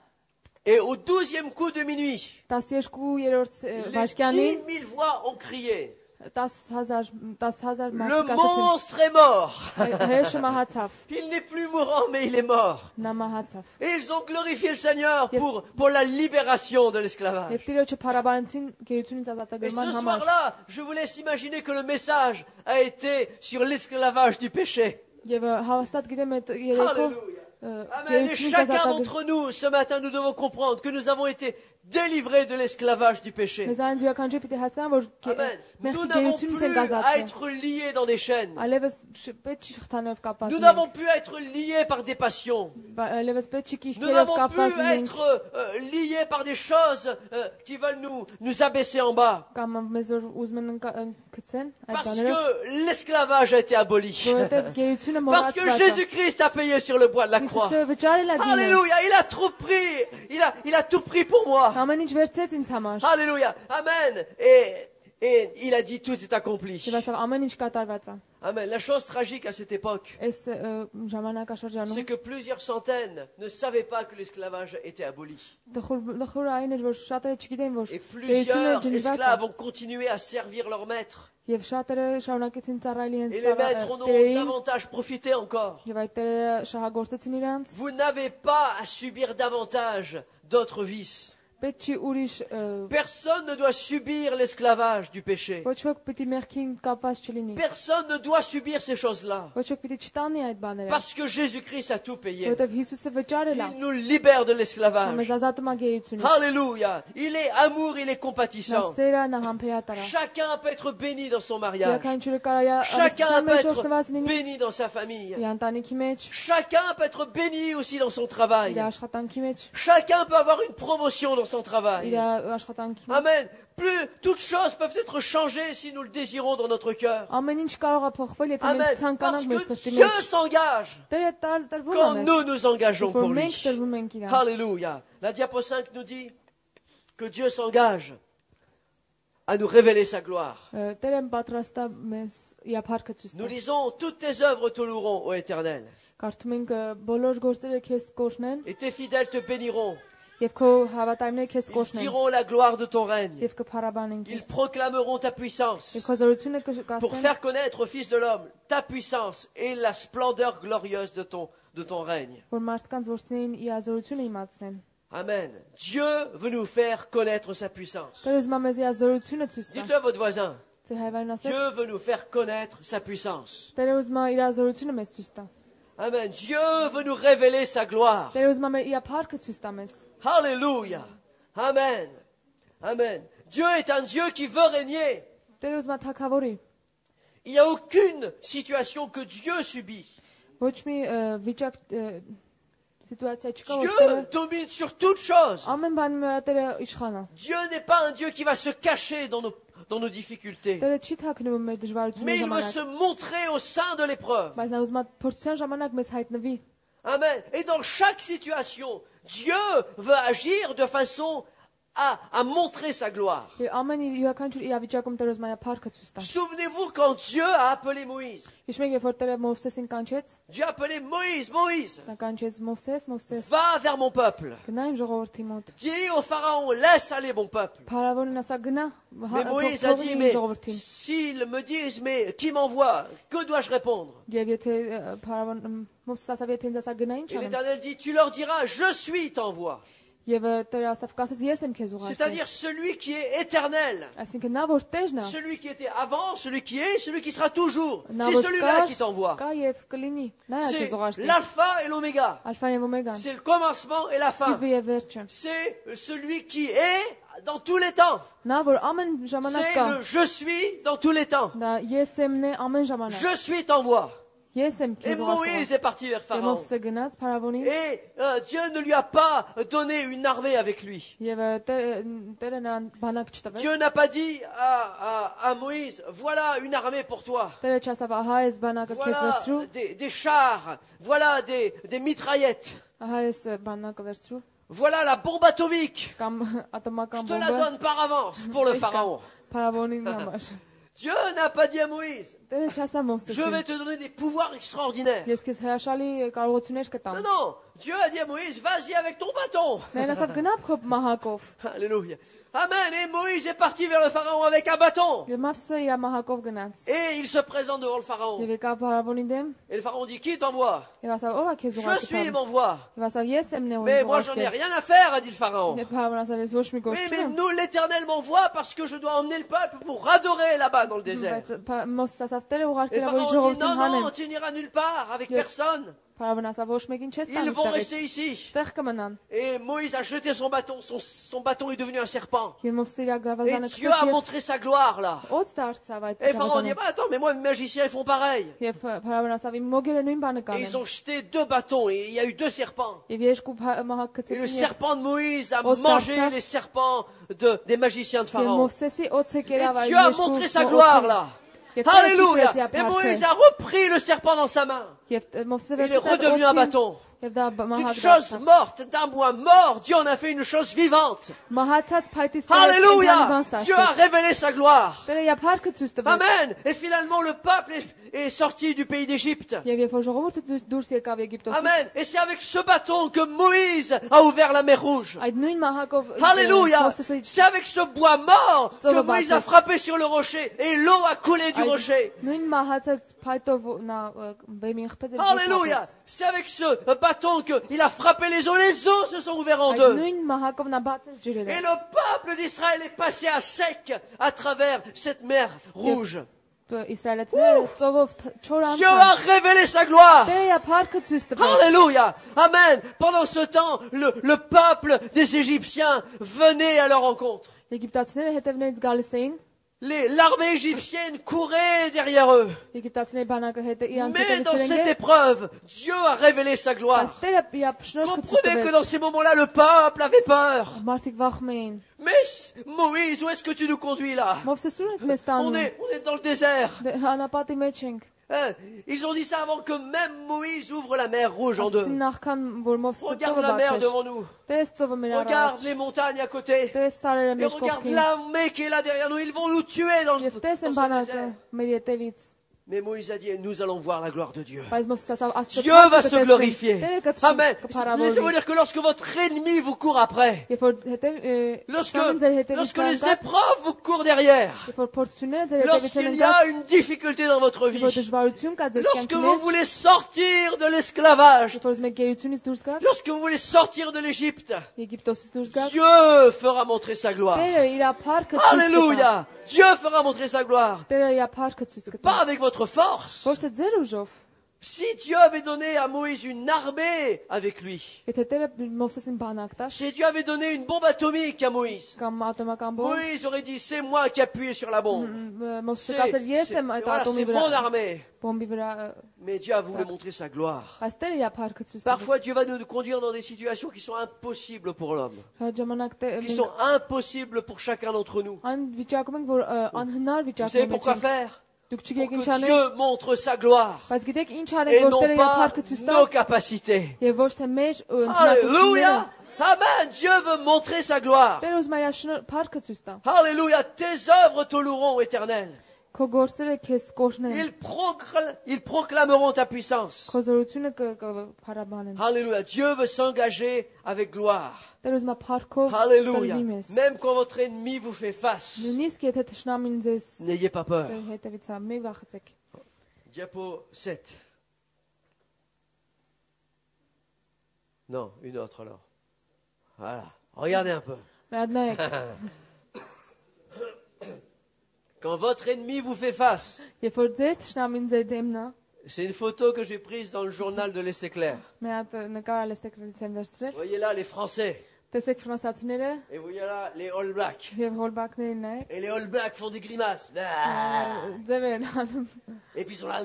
Et au douzième coup de minuit, տասներկուերորդ ը, les վայրկյանին dix mille voix ont crié, տասը հազար տասը հազար le մարդ ասացին։ monstre est mort. Հրեշը մահացավ, Il n'est plus mourant, mais il est mort. նա մահացավ։ Et ils ont glorifié le Seigneur pour, pour la libération de l'esclavage. Եվ Տիրոջը փառաբանեցին գերությունից Et ազատագրման ce համար։ soir-là, je vous laisse imaginer que le message a été sur l'esclavage du péché. Եվ ը, հավաստատ գիտեմ այդ երեկո Alléluia. ը, Amen. Et գերությունից chacun ազատագրման։ d'entre nous, ce matin, nous devons comprendre que nous avons été délivrés de l'esclavage du péché. Մեզ այն յուրաքանչյուր պիտի հասկանան, որ գե- Amen. Nous մեղքի n'avons գերությունից plus ենք à ազատվել։ être liés dans des chaînes. Այլևս չ- պետք չի շղթաներով կապված Nous լինենք։ n'avons plus à être liés par des passions. Բա- Այլևս պետք չի Nous քիչքերով n'avons կապված plus à լինենք être euh, liés par des choses euh, qui veulent nous, nous abaisser en bas. կամ մեզ որ ուզում են ընկա- ընկցեն այդ Parce բաներով, que l'esclavage a été aboli. որովհետև գերությունը Parce que մոռացված է։ Jésus-Christ a payé sur le bois de la croix. Իսուսը վճարել է դինը։ Alléluia, il a tout pris. Il a, il a tout pris pour moi. Ամեն ինչ վերցրեց ինձ համար։ Alléluia, Amen. Et, et il a dit tout est accompli. Եվ ասավ ամեն ինչ կատարված է։ Amen. La chose tragique à cette époque, Այս ը, ժամանակաշրջանում c'est que plusieurs centaines ne savaient pas que l'esclavage était aboli. դխուր դխուրը այն էր որ շատերը չգիտեն որ Et գերությունը plusieurs ջնջված esclaves է ont continué à servir leur maître. եւ շատերը շարունակեցին ծառայել իրենց Et les maîtres en ont ծառայողներին davantage profité encore. եւ այդ տերը շահագործեցին իրանց։ Vous n'avez pas à subir davantage d'autres vices. Պետք չի ուրիշ ը, Personne ne doit subir l'esclavage du péché. ոչ ոք պիտի մեղքին կապված չլինի։ Personne ne doit subir ces choses-là. Ոչ ոք պիտի չտանի այդ բաները։ Parce que Jésus-Christ a tout payé. Որովհետև Հիսուսը վճարել է։ Il nous libère de Մեզ l'esclavage. ազատում է գերությունից։ Alléluia. Il est amour, il est Նա compatissant. սեր է, նա համբերատար է։ Chacun peut être béni dans son mariage. Յուրաքանչյուրը կարա Chacun peut մեջ être օգտված լինի béni dans sa famille. իր ընտանիքի մեջ, Chacun peut être béni aussi dans son իր travail. աշխատանքի մեջ, Chacun peut avoir une promotion dans son իր travail. աշխատանքի մեջ։ Amen. Plus toutes choses peuvent être changées si nous le désirons dans notre cœur. Ամեն ինչ կարող է փոխվել, եթե Amen. մենք Parce ցանկանանք մեր que սրտի Dieu մեջ։ s'engage Տերը տալ տրվում quand է nous մեզ, nous engageons որ pour մենք lui. տրվում ենք իրան։ Alléluia. La diapo cinq nous dit que Dieu s'engage à nous révéler sa gloire. Ը, Տերը պատրաստ է մեզ իր փառքը ցույց Nous տալ։ lisons toutes tes œuvres te loueront, ô Éternel. Կարդում ենք ը, բոլոր գործերը քեզ կօրհնեն Et tes fidèles te béniront. եւ քո հավատարիմները քեզ Ils կօրհնեն diront la gloire de ton règne. եւ կփառաբանեն Ils քեզ։ proclameront ta puissance Եվ քո զորությունը pour կասեն faire connaître au Fils de l'homme ta puissance et la splendeur glorieuse de ton, de ton règne. որ մարդկանց ворցնեին իր զորությունը իմացնեն։ Amen. Dieu veut nous faire connaître sa puissance. Տերը ուզում է մեզ իր զորությունը ցույց տա։ Dites-le à votre voisin. Ձեր հայրն ասել, Dieu veut nous faire connaître sa puissance. Տերը ուզում է իր զորությունը մեզ ցույց տա։ Amen. Dieu veut nous révéler sa gloire. Տերը ուզում է մեր իր փառքը ցույց տա մեզ։ Alléluia. Amen. Amen. Dieu est un Dieu qui veut régner. Տերը ուզում է թակավորի։ Il n'y a aucune situation que Dieu subit. Ոչ մի ը, վիճակ ը, սիտուացիա չկա, որ Dieu Տերը domine sur toute chose. ամեն բանի վրա Տերը իշխան է։ Dieu n'est pas un Dieu qui va se cacher dans nos, dans nos difficultés. Տերը չի թաքնվում մեր Mais դժվարությունների il veut ժամանակ, se montrer au sein de l'épreuve. բայց նա ուզում է փորձության ժամանակ մեզ հայտնվի։ Amen. Et dans chaque situation, Dieu veut agir de façon à, à montrer sa gloire. Եվ ամեն իր յուրաքանչյուր իրավիճակում Տերը ուզում է փառքը ցույց տալ։ Souvenez-vous quand Dieu a appelé Moïse. Հիշում եք, երբ որ Տերը Մովսեսին կանչեց, Dieu a appelé Moïse, Moïse, նա կանչեց Մովսես, Մովսես, va vers mon peuple. գնա իմ ժողովրդի մոտ։ Dis au Pharaon, laisse aller mon peuple. Փարավոնին ասա գնա, Mais Moïse a թողնի dit, իմ mais ժողովրդին։ s'ils me disent, mais qui m'envoie, que dois-je répondre? Եվ եթե Փարավոն Մովսես ասավ, եթե ինձ ասա գնա, ինչ Et անեմ։ l'Éternel dit, tu leur diras, je suis t'envoie. Եվ Տերը ասավ, կասես ես եմ քեզ ուղարկել։ C'est-à-dire celui qui est éternel. Այսինքն նա որ Տերն է, Celui qui était avant, celui qui est, celui qui sera toujours. նա C'est որ celui-là qui կա, t'envoie. կա եւ կլինի, նա է C'est քեզ ուղարկել։ l'alpha et l'oméga. Ալֆան եւ օմեգան, C'est le commencement et la fin. սկիզբը եւ վերջը։ C'est celui qui est dans tous les temps. Նա որ ամեն ժամանակ C'est կա, le je suis dans tous les temps. նա եսեմն է ամեն ժամանակ։ Je suis t'envoie. Ես եմ Et քեզ Moïse ուղարկել։ est parti vers Եվ Pharaon. Մովսեսը գնաց Փարավոնին Et euh, Dieu ne lui a pas donné une armée avec lui. եւ Տերը նրան բանակ չտվեց։ Dieu n'a pas dit à, à, à Moïse, voilà une armée pour toi. Տերը չասավ, ահա ես բանակը քեզ Voilà վերցրու, des, des chars, voilà des, des mitraillettes, ահա ես բանակը վերցրու, voilà la bombe atomique. կամ Je ատոմական te la բոմբը donne par avance pour le pharaon. Փարավոնին համար։ Dieu n'a pas dit à Moïse, Տերը չասա je vais Մովսեսին, te donner des pouvoirs extraordinaires. ես քեզ հրաշալի կարողություններ Non, կտամ։ non, Dieu a dit à Moïse, vas-y avec ton bâton. Մեն ասավ գնա քո մահակով։ Alléluia. Amen. Et Moïse est parti vers le pharaon avec un bâton. Եվ Մովսեսը իր մահակով գնաց։ Et il se présente devant le pharaon. Եվ եկավ Փարավոնին դեմ, Et le pharaon dit, qui t'envoie? եւ ասավ, ով է քեզ Je suis, il ուղարկել։ m'envoie. Եվ ասավ, ես եմ Mais նեոն moi, j'en ai ուղարկել։ rien à faire, a dit le pharaon. Եվ Փարավոնը ասավ, ես ոչ մի Oui, գործ mais չունեմ։ nous, l'Éternel m'envoie parce que je dois emmener le peuple pour adorer là-bas dans le désert. Բայց Մովսեսը ասավ, Տերը Et ուղարկել le է, որ pharaon dit, ժողովրդին non, non, հանեն։ tu n'iras nulle part avec Yes. personne. Փարավոնը ասավ, ոչ մեկին չես Ils տանի vont ստեղից։ rester ici. Ստեղ կմնան։ Et Moïse a jeté son bâton. Son, son bâton est devenu un serpent. Եվ Մովսեսը իր Et գավազանը Dieu a կծեց montré sa gloire là. եւ օծ դարձավ այդ Et le pharaon dit, գավազանը։ bah, attends, mais moi, mes magiciens, ils font pareil. Եվ Փարավոնը ասավ, իմ մոգերը նույն բանը Et ils կանեն։ ont jeté deux bâtons et il y a eu deux serpents. Եվ երկու մահակ Et le գցեցին եւ serpent de Moïse a Au mangé sartaf. les serpents de, des magiciens de Եվ Pharaon. Մովսեսի օծը Et կերավ Dieu a montré sa gloire là. Alléluia. Et Moïse a repris le serpent dans sa main. Եվ Մովսեսը Il est redevenu un bâton. Եվ դա D'une մահակ chose դարձավ։ morte, d'un bois mort, Dieu en a fait une chose vivante. Մահացած փայտից Alléluia. Dieu a révélé sa gloire. Տերը իր փառքը ցույց տվեց։ Amen. Et finalement, le peuple est, est sorti du pays d'Égypte. Եվ երբ որ ժողովուրդը դուրս- դուրս եկավ Եգիպտոսից, Amen. Et c'est avec ce bâton que Moïse a ouvert la mer Rouge. այդ նույն մահակով Alléluia. Մովսեսը C'est avec ce bois mort que Ծովը Moïse a բացեց։ frappé sur le rocher et l'eau a coulé du այդ rocher. նույն մահացած փայտով նա ը, բեմին խփեց եւ Alléluia. C'est avec ce bâton qu'il a frappé les eaux. Les eaux se sont ouvertes en այդ deux. նույն մահակով նա բացեց Et ջրերը։ le peuple d'Israël est passé à sec à travers cette mer rouge. Իսրայելացիները ծովով չոր Dieu a անցան։ révélé sa gloire. Տերը իր փառքը ցույց տվեց։ Alléluia. Amen. Pendant ce temps, le, le peuple des Égyptiens venait à leur rencontre. Եգիպտացիները հետևներից գալիս էին, Les- L'armée égyptienne courait derrière eux. Եգիպտացիների բանակը հետը իրանց Mais dans հետևից cette էին։ épreuve, Dieu a révélé sa Բայց gloire. Տերը իր շնորհքը ցույց Comprenez que տվեց։ dans ces moments-là, le peuple avait peur. Մարդիկ վախում էին։ Mais Moïse, où est-ce que tu nous conduis là? Մովսես ուրիշ մեզ On տանում։ est, on est dans le désert. Անապատի մեջ ենք։ Hein, ils ont dit ça avant que même Moïse ouvre la mer rouge en deux. Ասեցին նախքան որ Մովսեսը Regarde ծովը la mer բացեր։ devant nous. Տես ծովը մեր Regarde առաջ։ les montagnes à côté. Տես սարերը Et մեր regarde կողքին։ l'armée qui est là derrière nous. Ils vont nous tuer dans le Եվ տես են dans ce բանակը désert. մեր ետևից։ Mais Moïse a dit, nous allons voir la gloire de Dieu. Բայց Մովսեսը ասավ Աստծո Dieu փառքը va se կտեսնենք, glorifier. Տերը կց- Amen. կփառավորվի։ Laissez-moi dire que lorsque votre ennemi vous court après, Երբ որ հետև ը, lorsque, շահին ձեր հետևից lorsque les կանգնած, épreuves vous courent derrière, երբ որ փորձությունները ձեր հետևից են lorsqu'il y a ընկած, une difficulté dans votre երբ որ vie, դժվարություն կա ձեր lorsque կյանքի vous մեջ, voulez sortir de l'esclavage, երբ որ ուզում եք գերությունից դուրս գաք, lorsque vous voulez sortir de l'Égypte, Եգիպտոսից դուրս գաք, Dieu fera montrer sa gloire. Տերը իր փառքը ցույց կտա։ Alléluia. Dieu fera montrer sa gloire. Տերը իր փառքը ցույց Pas կտա։ avec votre force. Ոչ թե ձեր ուժով, Si Dieu avait donné à Moïse une armée avec lui, եթե Տերը Մովսեսին բանակ տա, si Dieu avait donné une bombe atomique à Moïse, կամ ատոմական բոմ, Moïse aurait dit, c'est moi qui ai appuyé sur la bombe. Մովսեսը C'est կասեր ես c'est- եմ այդ voilà, ատոմի c'est վրա, mon armée. բոմբի վրա, ը, Mais Dieu a voulu montrer sa gloire. բայց Տերը իր փառքը ցույց տա։ Parfois, Dieu va nous conduire dans des situations qui sont impossibles pour l'homme, Այդ ժամանակ Տերը qui sont impossibles pour chacun d'entre nous. այն վիճակում ենք, որ ը, անհնար Vous վիճակում savez ենք։ pourquoi faire? Դուք Pour չգիտեք ինչ que անել, Dieu montre sa gloire բայց gitեք ինչ et արեք, որ non Տերը իր pas փառքը ցույց տա, nos capacités. եւ ոչ թե մեր ը, Alléluia! ընդունակությունները։ Amen. Dieu veut montrer sa gloire. Տեր ուզում է իր շնոր փառքը ցույց տա։ Alléluia. Tes œuvres te loueront, Éternel. Քո գործերը քեզ կօրհնեն։ Ils, procl- ils proclameront ta puissance. Քո զորությունը կփառաբանեն։ Alléluia. Dieu veut s'engager avec gloire. Տեր ուզում է փառքով Alléluia. տրվի մեզ։ Même quand votre ennemi vous fait face, Նույնիսկ եթե թշնամին ձեզ n'ayez pas peur. ձեր հետևից է, մի վախեցեք։ Diapo sept. Non, une autre alors. Voilà. Regardez un peu. Մեկ նայեք, Quand votre ennemi vous fait face, երբ որ ձեր թշնամին ձեր դեմն է, c'est une photo que j'ai prise dans le journal de l'Est éclair. մի հատ նկարալ էստեք ցեմ վերցրել։ Vous voyez là les Français Տեսեք ֆրանսացիները et vous voyez là les All Blacks. եւ հոլբակներին նայեք։ Et les All Blacks font des grimaces. Ah. Ձևեր են անում։ Et puis ils sont là.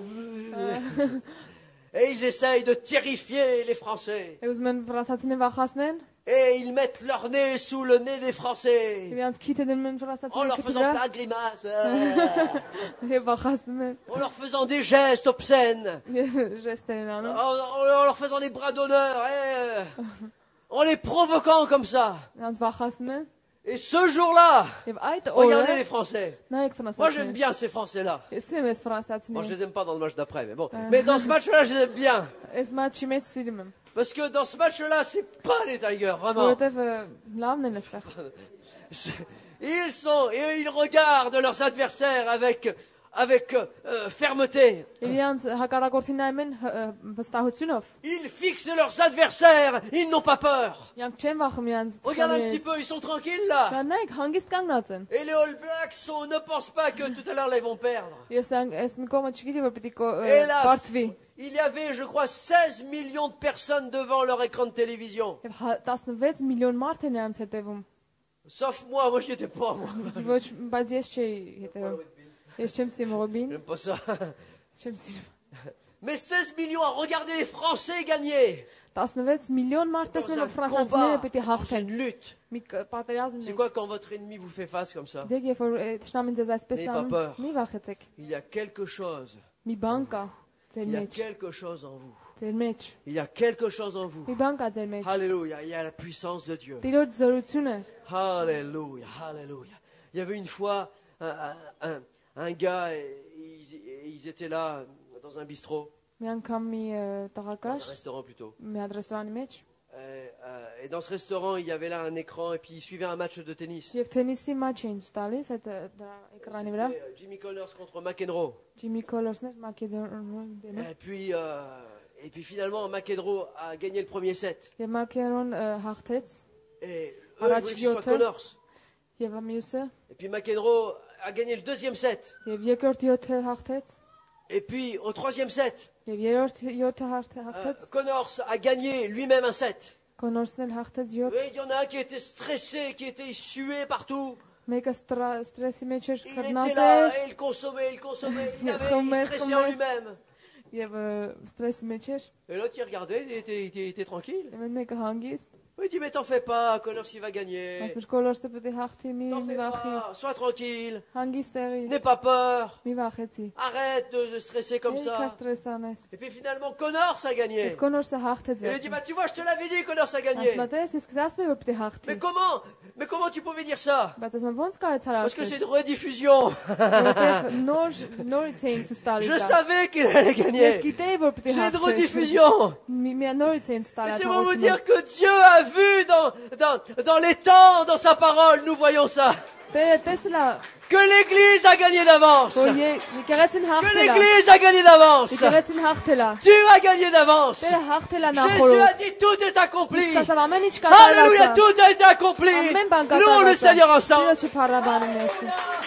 Et ils essayent de terrifier les Français. Եվ ուզում են ֆրանսացիներին վախացնեն, Et ils mettent leur nez sous le nez des Français. եւ իրանց քիթը դնում են En leur ֆրանսացիների faisant վրա plein de grimaces. Ah. եւ վախացնում են En leur faisant des gestes obscènes. եւ ժեստեր են En, անում։ en leur faisant des bras d'honneur. eh, En les provoquant comme ça. Իրանց վախացնում են Et ce jour-là, եւ այդ regardez օրը les Français. նայեք Moi j'aime ֆրանսացիներին։ bien ces Français-là. Ես սիրում եմ Bon, je ֆրանսացիներին։ les aime pas dans le match d'après, mais bon. Mais dans ce match-là, je les aime bien. Այս մաչի մեջ սիրում եմ, Parce que dans ce match-là, c'est pas les Tigers, vraiment. որովհետեւ լավն են այստեղ։ C'est- Ils sont, et ils regardent leurs adversaires avec, avec euh, fermeté. Իրանց հակառակորդին նայում են հ- հ- վստահությունով։ Ils fixent leurs adversaires. Ils n'ont pas peur. Իրանք չեն վախում իրանց Regarde un petit թշնամիներից։ peu, ils sont tranquilles là. Դա նայեք հանգիստ կանգնած են։ Et les All Blacks sont, ne pensent pas que tout à l'heure là, ils vont perdre. Ես այն այս մի կողմը չգիտի որ պիտի կո- Et là, բարդվի։ il y avait, je crois, seize millions de personnes devant leur écran de télévision. Եվ հա- տասնվեց միլիոն մարդ են իրանց հետևում։ Sauf moi, moi j'y étais pas, moi. Ոչ, բայց ես չէի հետևում։ Ես չեմ սիրում Ռոբին, J'aime pas ça. չեմ սիրում։ Mais seize millions à regarder les Français gagner. տասնվեց միլիոն մարդ Dans տեսնեն un որ ֆրանսացիները պիտի combat, dans հաղթեն։ une lutte. Մի կ- պատերազմ C'est մեջ։ quoi quand votre ennemi vous fait face comme ça? Դեք երբ որ է, թշնամին ձեզ այսպես N'ayez pas անում, peur. մի վախեցեք։ Il y a quelque chose. Մի բան կա ձեր Il y a մեջ, quelque chose en vous. ձեր մեջ։ Il y a quelque chose en vous. Մի bան կա ձեր մեջ։ Alléluia. Il y a la puissance de Dieu. Տիրոջ զորությունը։ Alléluia. Alléluia. Il y avait une fois un, un- un- un gars, et ils, ils étaient là dans un bistrot, Մի անգամ մի ը, dans տղակար un restaurant plutôt. մի հատ ռեստորանի մեջ Euh, euh, et dans ce restaurant, il y avait là un écran et puis ils suivaient un match de tennis. եւ թենիսի մաչ էին ցույց տալիս այդ ը, դրա էկրանի վրա։ C'était, euh, Jimmy Connors contre McEnroe. Ջիմի Քոլորսն էր Մակեդոնիայում դեմը։ Et puis, euh, et puis finalement, McEnroe a gagné le premier set. Եվ Մակերոն ը, հաղթեց Et eux, Առաջ ils voulaient que ce soit յոթը։ Connors. եւ մյուսը Et puis McEnroe a gagné le deuxième set. եւ երկրորդ յոթը հաղթեց Et puis au troisième set, եւ երրորդ յոթը հարթ- euh, հաղթեց Connors a gagné lui-même un set. Կոնորսն էլ հաղթեց յոթ Et il y en a un qui était stressé, qui était sué partout. մեկը ստրա- ստրեսի մեջ էր Il était քրնած là էր et il consommait, il consommait. Il, avait, Comment, il stressait comment en lui-même. եւ ը, ստրեսի մեջ էր Et l'autre, il regardait, il était, il était- il était tranquille. եւ այն մեկը hangist Il dit, mais t'en fais pas, Connors, il va gagner. ասում Կոլորսը պետք է հաղթի մի T'en մի fais վախի pas, sois tranquille. hangist եղի N'aie pas peur. մի վախեցի Arrête de, de stresser comme Էի քա ça. ստրես անես Et puis finalement, Connors a gagné. Եվ Կոնորսը հաղթեց Il lui dit, վերջում bah tu vois, je te l'avais dit, Connors a gagné. ասում է ես քեզ ասում եմ որ պետք է հաղթի Mais comment Mais comment tu pouvais dire ça? բայց ասում եմ ոնց կարեց Parce que c'est հարավես une rediffusion. որովհետեւ նոր նորից էին ցույց տալիս Je դա savais qu'il allait ես gagner. գիտեի որ պետք է C'est une հաղթի rediffusion. մի մի նորից էին ցույց Et տալիս c'est pour vous dire que Dieu a vu dans, dans, dans les temps, dans sa parole, nous voyons ça. Տերը տեսլա Que l'Église a gagné d'avance. որ եկեղեցին Que հաղթելա l'Église a gagné d'avance. եկեղեցին հաղթելա Dieu a gagné d'avance. Տերը հաղթելա Jésus նախորդ a dit tout est accompli. Իսկ ասավ ամեն ինչ Alléluia, կատարված tout a été accompli. ամեն բան Louons le Seigneur ensemble. Տիրոջը փառաբանում ես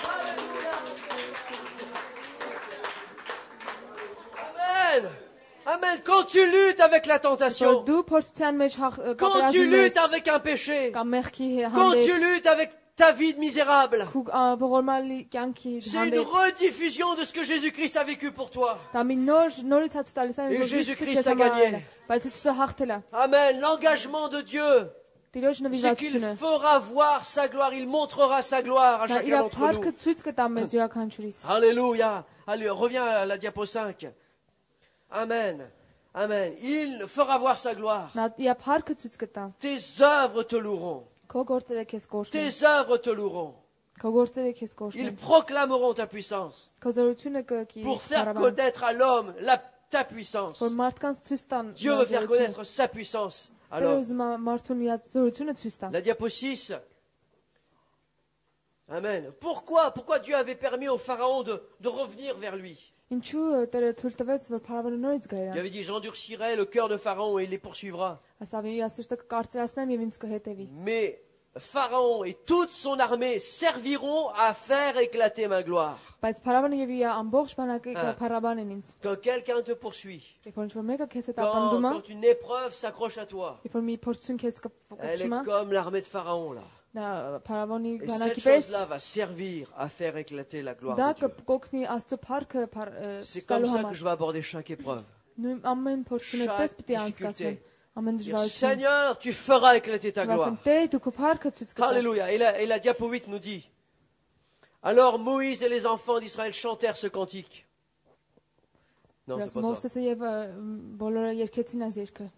Amen. Amen. Quand tu luttes avec la որ tentation, դու փորձության մեջ հաղ- quand tu պատերազմում luttes ես avec un péché, կամ մեղքի quand tu հանդեպ luttes avec ta vie de misérable, քու ա, ողորմալի կյանքի c'est une հանդեպ rediffusion de ce que Jésus-Christ a vécu pour toi. դա մի նոր նորից հաց տալիս այն Et որ Jésus-Christ Հիսուսը a քեզ gagné. համար բայց Հիսուսը հաղթելա Amen. L'engagement de Dieu, Տիրոջ c'est qu'il նվիրվածությունը fera voir sa gloire. Il montrera sa gloire à դա chacun իր d'entre փառքը nous. ցույց կտա մեզ յուրաքանչյուրիս Alléluia. Allez, reviens à la diapo cinq. Amen. Amen. Il fera voir sa gloire. Նա իապ հարկը ցույց կտա։ Tes œuvres te loueront. Քո գործերը քեզ կօրհնեն։ Tes œuvres te loueront. Քո գործերը քեզ Ils կօրհնեն։ proclameront ta puissance Քո զորությունը կգի pour faire փառաբան։ connaître à l'homme la, ta puissance. Որ մարդկանց ցույց տան։ Dieu veut faire connaître sa puissance. Տերը Alors, ուզում է մարդուն իր զորությունը ցույց տա։ la diapo six. Amen. Pourquoi, pourquoi Dieu avait permis au Pharaon de, de revenir vers lui? Ինչու Տերը թույլ տվեց որ փառաբանը նորից գա Il իրան։ avait dit, j'endurcirai le cœur de Pharaon et il les poursuivra. Ասավ իր ասիրտը կկարծրացնեմ եւ ինձ կհետևի։ Mais Pharaon et toute son armée serviront à faire éclater ma gloire. Բայց փառաբանը եւ իր ամբողջ բանակը Ա. փառաբանեն ինձ։ Quand quelqu'un te poursuit, Երբ որ ինչ-որ մեկը քեզ հետ quand, ապանդում է, quand une épreuve s'accroche à toi, երբ որ մի փորձություն քեզ elle կպկում est է, comme l'armée de Pharaon là. դա փառաբանի Et cette բանակի պես chose-là va servir à faire éclater la gloire դա de Dieu. կօգնի Աստծո փառքը C'est ստալու comme ça que համար։ je vais aborder chaque épreuve. Նույն ամեն փորձունը պես Chaque պիտի անցկացվեն։ difficulté. Ամեն Dire, դժվարություն։ Seigneur, tu feras éclater ta gloire. Ասեն Տեր դու քո փառքը ցույց կտաս։ Alléluia. Et la, et la diapo huit nous dit, alors Moïse et les enfants d'Israël chantèrent ce cantique. Non, c'est pas ça. Մովսեսը եւ ը, բոլորը երկեցին այս երգը։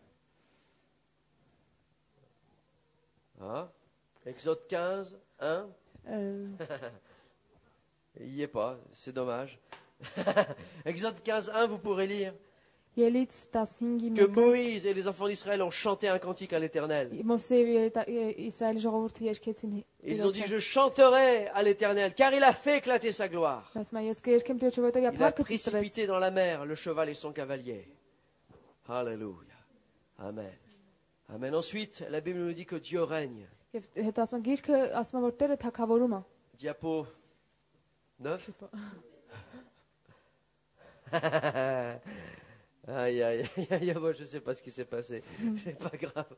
Hein? Exode quinze, un. Ը, Il n'y est pas, c'est dommage. Exode quinze, un, vous pourrez lire Ելից տասնհինգի que մեկը Moïse et les enfants d'Israël ont chanté un cantique à l'Éternel. Մովսեյ եւ Իսրայելի ժողովուրդը երկեցին։ Ils ont dit, je chanterai à l'Éternel, car il a fait éclater sa gloire. Ասում եմ ես կերկեմ Տերը որտեղ իր Il a փառքը ցույց տվեց։ précipité dans la mer le cheval et son cavalier. Alléluia. Amen. Amen. Ensuite, la Bible nous dit que Dieu règne. Եվ հետ ասում եմ գիրքը ասում է որ Տերը թակավորում է։ Diapo neuf. Aïe, aïe, aïe, aïe, moi je ne sais pas ce qui s'est passé. C'est pas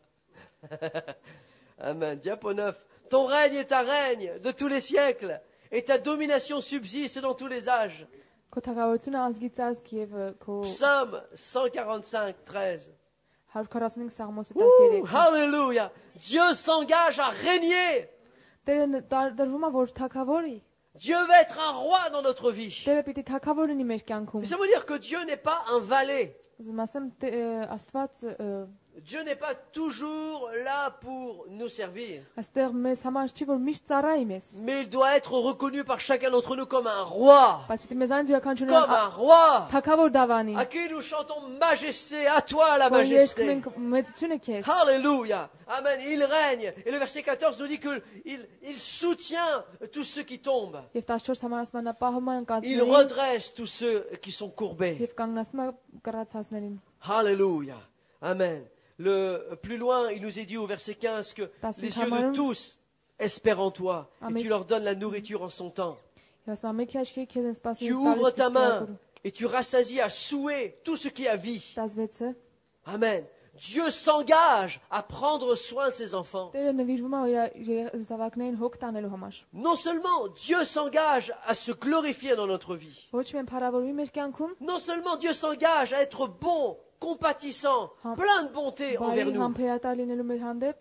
grave. Amen. Diapo neuf. Ton règne est un règne de tous les siècles, et ta domination subsiste dans tous les âges. Քո թակավորությունը ազգից ազգ եւ ը, քո Psaume cent quarante-cinq, treize. one forty-five Սաղմոսի Ouh, տասներեք։ Alléluia. Dieu s'engage à régner. Տերը ն- տար- դրվում է որ թակավորի։ Dieu va être un roi dans notre vie. Տերը պիտի թակավոր լինի մեր կյանքում։ Mais ça veut dire que Dieu n'est pas un valet. Ուզում ասեմ Տե- ը, Աստված ը, Dieu n'est pas toujours là pour nous servir. այստեղ մեզ համար չի որ միշտ ծառայի մեզ։ Mais il doit être reconnu par chacun d'entre nous comme un roi. Բայց պիտի մեզ այն յուրաքանչյուրն Comme un roi. թակավոր դավանի։ À qui nous chantons majesté, à toi la Որ երգում majesté. ենք մեծությունը քեզ։ Alléluia. Amen. Il règne. Et le verset quatorze nous dit qu'il il, il soutient tous ceux qui tombent. Եվ տասնչորս համար ասում է նա պահում է Il անկածներին redresse tous ceux qui sont courbés. եւ կանգնացնում է կռացածներին։ Alléluia. Amen. Le, plus loin, il nous est dit au verset quinze que Das les ist yeux de Hammer. tous espèrent en toi et Amen. tu leur donnes la nourriture en son temps. Եվ ասում է մեկ աչքի քեզ են սպասում։ Tu ouvres ta main et tu rassasies à souhait tout ce qui a vie. տասնվեցը Amen. Dieu s'engage à prendre soin de ses enfants. Տերը նվիրվում է իր զավակներին հոգ տանելու համար։ Non seulement Dieu s'engage à se glorifier dans notre vie, Ոչ միայն փառավորի մեր կյանքում, non seulement Dieu s'engage à être bon, compatissant, Ham- plein de bonté envers բարի nous, համբերատար լինելու մեր հանդեպ,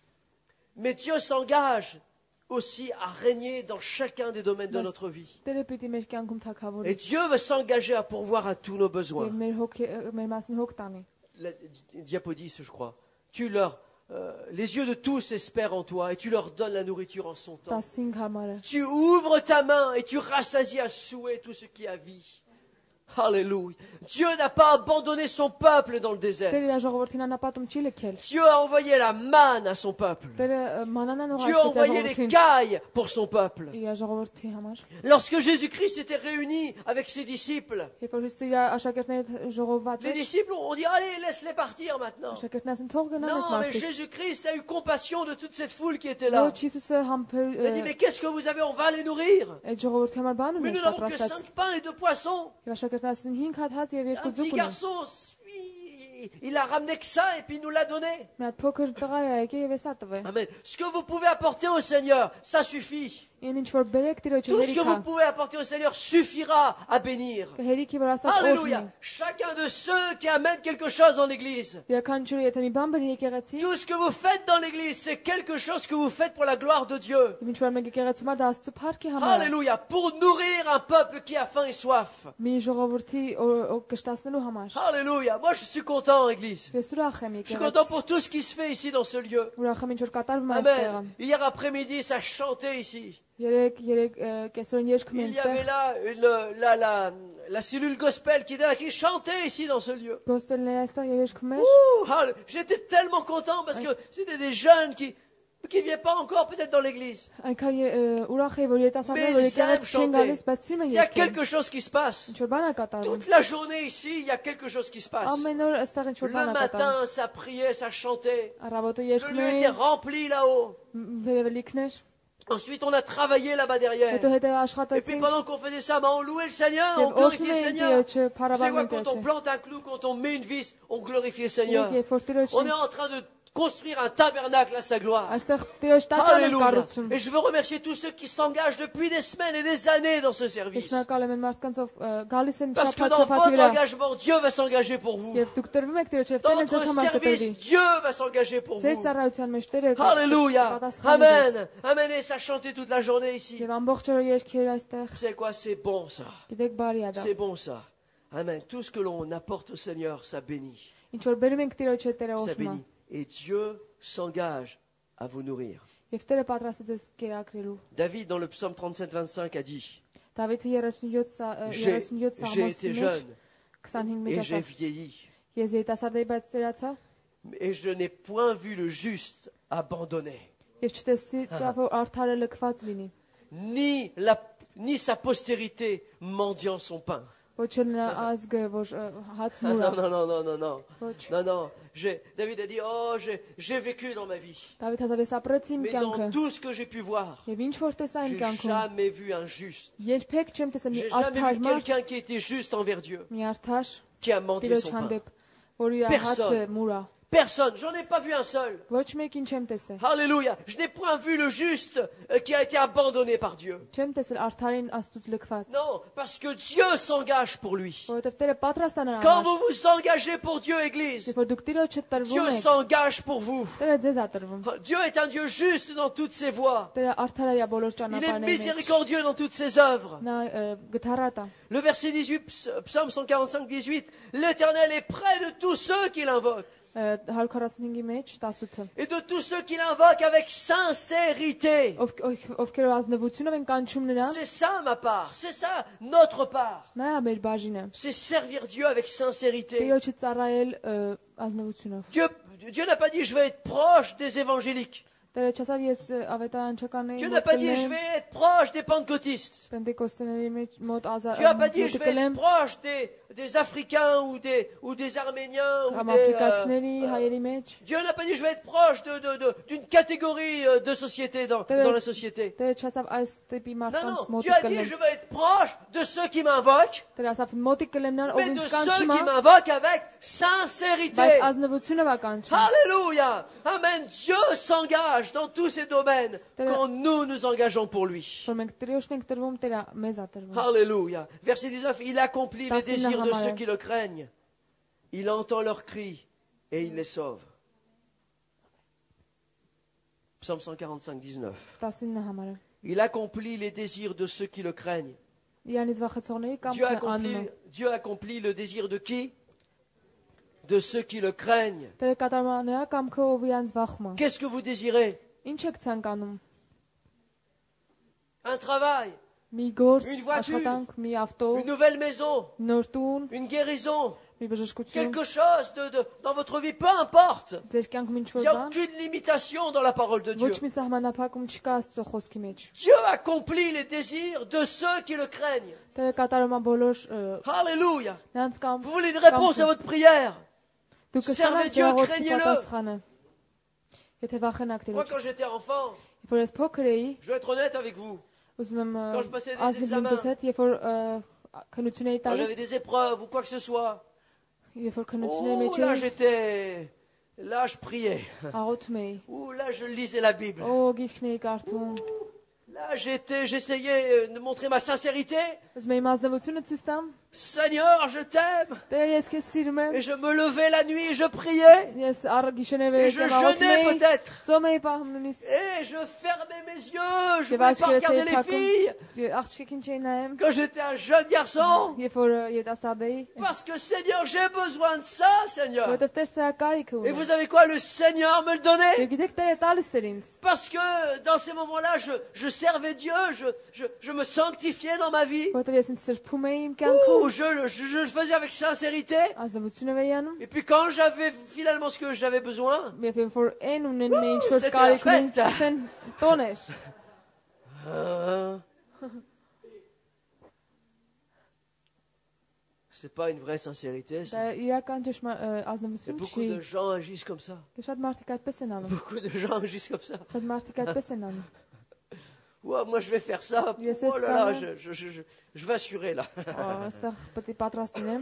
mais Dieu s'engage aussi à régner dans chacun des domaines de notre vie. Տերը պիտի մեր կյանքում Et թակավորի Dieu veut s'engager à pourvoir à tous nos եւ besoins. մեր հոգ մեր մասին հոգ տանի։ La di- diapo dix, je crois. Tu leur, euh, les yeux de tous espèrent en toi et tu leur donnes la nourriture en son temps. տասնհինգ համարը։ Tu ouvres ta main et tu rassasies à souhait tout ce qui a vie. Alléluia. Dieu n'a pas abandonné son peuple dans le désert. Տերը իր ժողովրդին անապատում չի լքել։ Dieu a envoyé la manne à son peuple. Տերը մանանան Dieu a ուղարկեց իր envoyé les ժողովրդին cailles pour son peuple. իր ժողովրդի համար։ Lorsque Jésus-Christ était réuni avec ses disciples, Երբ որ Հիսուսը իր աշակերտների հետ ժողոված les էր, disciples ont dit, allez, laisse-les partir maintenant. աշակերտներն ասին թող գնան այս Non, mais մարդիկ։ Jésus-Christ a eu compassion de toute cette foule qui était là. Ոչ Հիսուսը համբեր Il a dit, mais qu'est-ce que vous avez? On va les nourrir. այդ ժողովրդի համար բան Mais ունի nous n'avons que պատրաստած։ cinq pains et deux poissons. Եվ աշակերտներն ասին հինգ հատ հաց եւ Un երկու petit ձուկ ունի։ garçon, il- il a ramené que ça et puis il nous l'a donné. Մի հատ փոքր տղա է եկել եւ էսա տվե։ Amen. Ce que vous pouvez apporter au Seigneur, ça suffit. Ին ինչ որ բերեք Տիրոջը Tout ce que vous հերիքա, pouvez apporter au Seigneur suffira à bénir. հերիքի որ Աստված Alléluia. օրհնի։ Chacun de ceux qui amènent quelque chose dans l'église. Յուրաքանչյուրը եթե մի բան բերի եկեղեցի, Tout ce que vous faites dans l'église, c'est quelque chose que vous faites pour la gloire de Dieu. ինչ որ մենք եկեղեցում դա Աստծո փառքի համար, է, Alléluia. Pour nourrir un peuple qui a faim et soif. մի ժողովրդի օ- օ- կշտացնելու համար։ Alléluia. Moi, je suis content, église. Ես ուրախ եմ Je suis content եկեղեցի, pour tout ce qui se fait ici dans ce lieu. ուրախ եմ ինչ որ կատարվում է այստեղ։ Amen. Hier après-midi, ça chantait ici. Երեք երեք ը, կեսօրին երգում են Il y avait այստեղ, là une, la, la, la cellule gospel qui, était là, qui chantait ici dans ce lieu. գոսպելները այստեղ եւ երգում են։ Ouh, hall- J'étais tellement content parce que c'était des jeunes qui qui ne viennent pas encore peut-être dans l'église. Այնքան ե- ը, ուրախ եմ որ երիտասարդները որ Mais ils aiment եկեղեցի չեն chanter. գալիս, բայց սիրում են Il y a երգել։ quelque chose qui se passe. Ինչ որ բան է կատարվում։ Toute la journée ici, il y a quelque chose qui se passe. Ամեն օր այստեղ ինչ որ Le բան է կատարվում։ matin, ça priait, ça chantait. Առավոտը Le երգում lieu était են, rempli là-haut. վերևելիքներ, Ensuite, on a travaillé là-bas derrière. հետո հետո Et puis աշխատեցին pendant qu'on faisait ça, bah, on louait le Seigneur, on եւ glorifiait օշնում le էին Seigneur. Տիրոջը, Vous savez quoi, փառաբանում quand on Տիրոջը։ plante un clou, quand on met une vis, on glorifie le Seigneur. Երբ որ Տիրոջ On est en train de construire un tabernacle à sa gloire. այստեղ Տիրոջ տաճար են Alléluia. կառուցում։ Et je veux remercier tous ceux qui s'engagent depuis des semaines et des années dans ce Ես service. շնորհակալ եմ այն մարդկանց, ով ը, գալիս են Parce que շփաթ dans շփաթի votre վրա։ engagement, Dieu va s'engager pour vous. Եվ դուք տրվում եք Տիրոջ եւ Dans Տերը ձեզ votre համար կտրվի։ service, Dieu va s'engager pour Ձեր vous. ծառայության մեջ Տերը Alléluia. պատասխանի ձեզ։ Amen. Amen. Et ça chantait toute la journée ici. Եվ ամբողջ օրը երգեր այստեղ։ Vous savez quoi? C'est bon ça. Գիտեք բարի է դա։ C'est bon ça. Amen. Tout ce que l'on apporte au Seigneur, ça bénit. Ինչ որ բերում ենք Տիրոջը Տերը Ça օշնում է։ bénit. Et Dieu s'engage à vous nourrir. Եվ Տերը պատրաստ է ձեզ կերակրելու։ David, dans le psaume trente-sept vingt-cinq, a dit, Դավիթը երեսունյոթ սա- ը, J'ai երեսունյոթ j'ai été սաղմոսի մեջ jeune քսանհինգ մեջ et j'ai ասավ. vieilli. Ես երիտասարդ էի, բայց ծերացա Et je n'ai point vu le juste abandonné, եւ չտեսի դա որ արդարը լքված լինի։ ni, la, ni sa postérité mendiant son pain. Ոչ էլ նրա ազգը որ ը, հաց Ah, մուրա։ non, non, non, non, non, non. Ոչ։ Non, non. J'ai- David a dit, oh, j'ai j'ai vécu dans ma vie. Դավիթ ասավ ես ապրեցի իմ Mais dans կյանքը tout ce que j'ai pu voir, եւ ինչ որ տեսա իմ j'ai կյանքում jamais vu un juste. երբեք չեմ տեսել մի J'ai jamais արդար vu մարդ, quelqu'un qui était juste envers Dieu, մի արդար qui a mendié Տիրոջ son pain. հանդեպ, որ իր Personne. հացը մուրա։ Personne. J'en ai pas vu un seul. Ոչ մեկին չեմ տեսել։ Alléluia. Je n'ai point vu le juste euh, qui a été abandonné par Dieu. Չեմ տեսել արդարին Աստծուց լքված։ Non, parce que Dieu s'engage pour lui. Որովհետեւ Տերը պատրաստ է նրա Quand համար։ vous vous engagez pour Dieu, Église, Երբ որ դուք Տիրոջը տրվում Dieu եք, s'engage pour vous. Տերը ձեզ է տրվում։ Dieu est un Dieu juste dans toutes ses voies. Տերը արդար է բոլոր Il est ճանապարհների մեջ։ miséricordieux dans toutes ses œuvres. Նա ը, գթառատ է։ Le verset dix-huit, ps- psaume cent quarante-cinq, dix-huit, l'Éternel est près de tous ceux qui l'invoquent ը, one forty-five-ի մեջ տասութը։ et de tous ceux qui l'invoquent avec sincérité. Ով ով- ովքեր ազնվությունով են կանչում նրան, C'est ça ma part, c'est ça notre part. նա է մեր բաժինը։ C'est servir Dieu avec sincérité. Տիրոջը ծառայել ը, ազնվությունով։ Dieu, Dieu n'a pas dit je vais être proche des évangéliques. Տերը չասավ ես ը, ավետարանչականների Dieu մոտ n'a pas dit je կլեմ, vais être proche des pentecôtistes. պենտեկոստեների մեջ մոտ ազա Dieu n'a pas dit je մոտ vais être կլեմ, proche des, des Africains ou des, ou des Arméniens ou կամ des... euh, աֆրիկացիների, հայերի մեջ։ Dieu n'a pas dit je vais être proche de, de, de- d'une catégorie euh, de société dans, dans la société. Տերը չասավ այս տիպի Non, մարդկանց non, մոտ Dieu a dit կլեմ։ je vais être proche de ceux qui m'invoquent, Տերը ասավ մոտի կլեմ նրան, ով mais de ինձ ceux կանչում qui է, m'invoquent avec բայց sincérité. ազնվությունով է կանչում։ Alléluia. Amen. Dieu s'engage dans tous ces domaines Tere- quand nous nous engageons pour lui. Որ մենք Տիրոջն ենք տրվում, Տերը մեզ է տրվում։ Alléluia. Verset dix-neuf, il accomplit les Merci, désirs de Nahamare. ceux qui le craignent. Il entend leurs cris et il les sauve. Psaume cent quarante-cinq, dix-neuf. տասինը համարը։ Il accomplit les désirs de ceux qui le craignent. Իրանից վախեցողների Dieu կամքն անում accomplit, է։ Dieu accomplit le désir de qui? De ceux qui le craignent. Տերը կատարում է նրա կամքը, ով իրանց վախում է։ Qu'est-ce que vous désirez? Ինչ եք ցանկանում։ Un travail, Մի գործ, Une voiture. աշխատանք, մի ավտո, une nouvelle maison, նոր տուն, une guérison, մի բժշկություն, quelque chose de, de- dans votre vie, peu importe. ձեր կյանքում ինչ Il որ n'y a բան, aucune limitation dans la parole de Dieu. ոչ մի սահմանափակում չկա Աստծո խոսքի մեջ։ Dieu accomplit les désirs de ceux qui le craignent. Տերը կատարում է բոլոր ը, Alléluia. նրանց կամ Vous voulez une réponse à votre prière? դուք Servez կստանաք Dieu, ժողովրդի craignez-le. պատասխանը։ Եթե վախենաք Moi, Տերից։ quand j'étais enfant, Երբ որ ես փոքր էի, je vais être honnête avec vous, ուզում եմ ը, Quand je passais des ազնիվ examens. ինձ հետ, երբ որ ը, քննություն էի quand j'avais տալիս, des épreuves ou quoi que ce soit, երբ որ քննությունների oh, մեջ là էի, j'étais, là je priais, աղոթում էի։ ou là je lisais la Bible. Օ, գիրքն էի կարդում, Là, j'étais, j'essayais de montrer ma sincérité. Es mēģinās devoțiune sustam. Seigneur, je t'aime. Te es kes Et sirme. je me levais la nuit et je priais. Es argišene Et je jeûnais peut-être. Somei pahnunis. Et je fermais mes yeux. Je ne voulais Gevaç pas regarder kere les filles. Je archke kincheinayım. Quand j'étais un jeune garçon. Je for je dastardei. Parce que Seigneur, j'ai besoin de ça, Seigneur. Jo te ftesh sa kariku. Et vous savez quoi? Le Seigneur me le Je donnait. gidek te talis serins. Parce que dans ces moments-là, je, je servais Dieu. Je, je, je me sanctifiais dans ma vie. Jo te viesin ser pumeim Ouh, kanku. je, je, je le faisais avec sincérité. Az devoțiune vejanum. Et puis quand j'avais finalement ce que j'avais besoin, Je fin for en un en Woo, mein short c'était la kariku. fête. Sen tonesh. hein, c'est pas une vraie sincérité. ça. Da ja kançış ma az Et devoțiune beaucoup de și. gens agissent comme ça. Şad martikat pesenalım. Beaucoup de gens agissent comme ça. Şad martikat pesenalım. Ouais, moi je vais faire ça. Yes, Oh là là, c'est je, je, je, je, je vais assurer là. Asta pati patrastinem.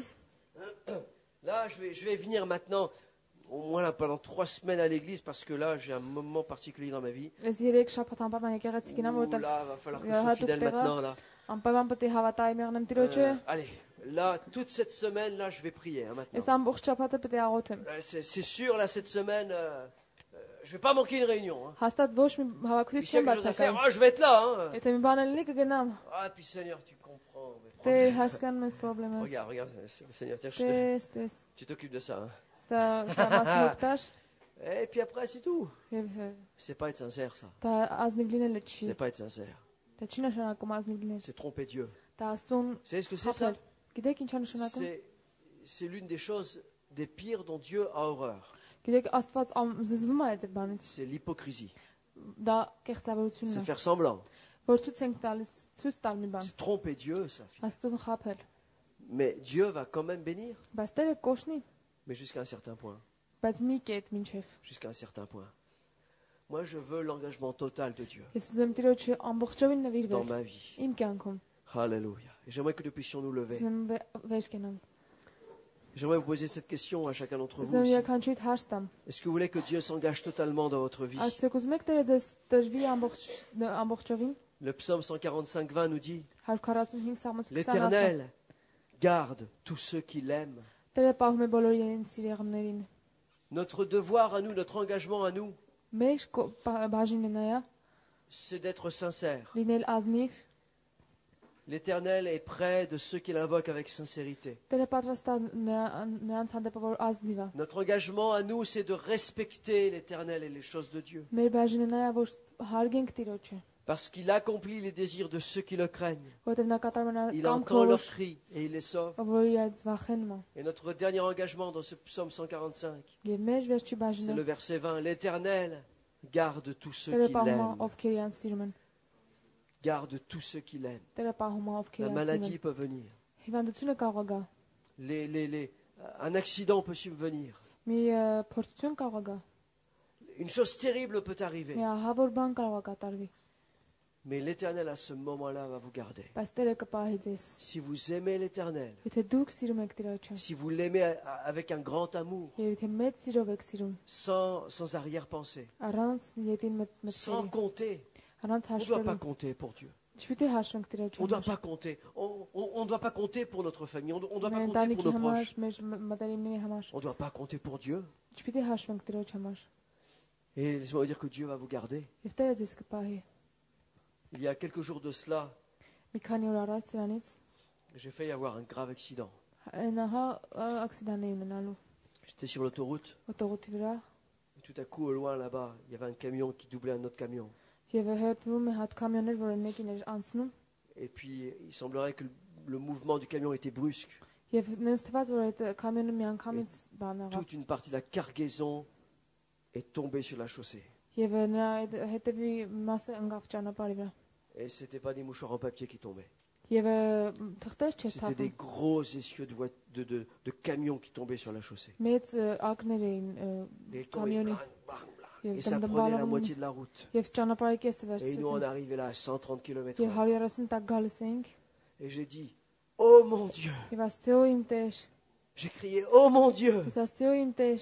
Là, je vais, je vais venir maintenant, au moins là, pendant trois semaines à l'église, parce que là, j'ai un moment particulier dans ma vie. Ez direk şapatan pa mai kerat sikina Ouh, mota. là, va falloir que Ja, je sois hat fidèle op tega. maintenant là. Am pa vam pati havatai mernem Euh, tiroche. allez, là, toute cette semaine, là, je vais prier hein, maintenant. Es am buch şapata pati agotem. Euh, C'est c'est sûr, là, cette semaine, euh, euh, je vais pas manquer une réunion. Hein. Hastat vosh mi Puis havakutis s'il y a quelque çembat chose à faire, sakay. ah, je vais être là. Hein. Ete mi banalik genam. Ah, puis Seigneur, tu comprends. mais Te prends- haskan mes problemas. Regarde, regarde, Seigneur, tiens, je te- Te stes. tu t'occupes de ça. Hein. Sa sa mas noktaş. Et puis après, c'est tout. Ev C'est pas être sincère, ça. ta aznivline C'est lechi. pas être sincère. Ta çina şana kum aznivline. C'est tromper Dieu. Ta astun Vous savez ce que c'est ça? hapel. Gidek inçan şana kum. C'est c'est l'une des choses des pires dont Dieu a horreur. Gidek astvat am zizvuma ezek banit. C'est l'hypocrisie. Da kexta C'est votunë. faire semblant. Vortu tsengtalis sustal mi ban. C'est tromper Dieu, ça. Astun hapel. Mais Dieu va quand même bénir, Bastere koshni. mais jusqu'à un certain point. Baz mi ket minçef. Jusqu'à un certain point. Moi, je veux l'engagement total de Dieu Es zem tiroche ambochchovin na dans virver. ma vie. İmkankum. Alléluia. Et j'aimerais que nous puissions nous lever. Zem veşkenam. J'aimerais vous poser cette question à chacun d'entre vous Zem aussi. ya kançuit harstam. Est-ce que vous voulez que Dieu s'engage totalement dans votre vie? As çekuzmek tere des tervi amboch ambochchovin. Le psaume cent quarante-cinq vingt nous dit Har karasun hing samats. L'Éternel garde tous ceux qui l'aiment. Tere pahume bolorien sirernerin. Notre devoir à nous, notre engagement à nous, Meş bajinenaya. c'est d'être sincère. Linel aznif. L'Éternel est près de ceux qui l'invoquent avec sincérité. Tere patrasta nean sande pavor azniva. Notre engagement à nous, c'est de respecter l'Éternel et les choses de Dieu. Mer bajinenaya vor hargen tiroche. Parce qu'il accomplit les désirs de ceux qui le craignent. Voterna katarmana Il kam entend leurs krosh. cris et il les sauve. Avoya zvachenma. Et notre dernier engagement dans ce psaume cent quarante-cinq, Je mej verci c'est bajine. le verset vingt. L'Éternel garde tous ceux Tere qui pahuma l'aiment. of kirian sirmen. Garde tous ceux qui l'aiment. Tere pahuma of La kirian maladie sirmen. peut venir. Hivan dutsune kawaga. Les, les, les, un accident peut subvenir. Mi portun kawaga. Une chose terrible peut arriver. Mi havor ban kawaga tarvi. Mais l'Éternel, à ce moment-là, va vous garder. Bas tere kapahizes. Si vous aimez l'Éternel, Ite duk sirmek tiroche. si vous l'aimez a- a- avec un grand amour, Ite met sirovek sirum. sans, sans arrière-pensée, Arans yetin met met sans siri. compter, Arans on ne doit pas hashvelum. compter pour Dieu. Chpite hashvenk tiroche. On ne doit pas compter. On on- on ne doit pas compter pour notre famille. On ne doit pas Men compter tani pour ki nos proches. hamash mej madarim ni hamash. On ne doit pas compter pour Dieu. Chpite hashvenk tiroche hamash. Et laissez-moi vous dire que Dieu va vous garder. Iftere zis kapahi. Il y a quelques jours de cela, Mi kani urarat siranitz. j'ai failli avoir un grave accident. Naha accidane menalu. J'étais sur l'autoroute. Otogotivra. Et tout à coup, au loin là-bas, il y avait un camion qui doublait un autre camion. Je har hørt hvor med hat kamioner hvor nekin er ansnum. Et puis, il semblerait que le, le mouvement du camion était brusque. Je næstefat hvor et kamioner mi ankamits banara. Toute une partie de la cargaison est tombée sur la chaussée. Je vena hette vi masse angafchana parivra. Et ce n'était pas des mouchoirs en papier qui tombaient. Je ve tachtes C'était des chetap. gros essieux de, voi- de, de, de camions qui tombaient sur la chaussée. Met aknerin Et ils tombaient, kamioni. blang, blang, blang. Je Et ça dam dam prenait la balam. moitié de la route. Je chana pari keste Et nous, on vers. arrivait là à cent trente kilomètres Je heure. har yarasun tak galsing. Et j'ai dit, oh mon Dieu. Je vas teo imtesh. J'ai crié, oh mon Dieu. Je vas teo imtesh.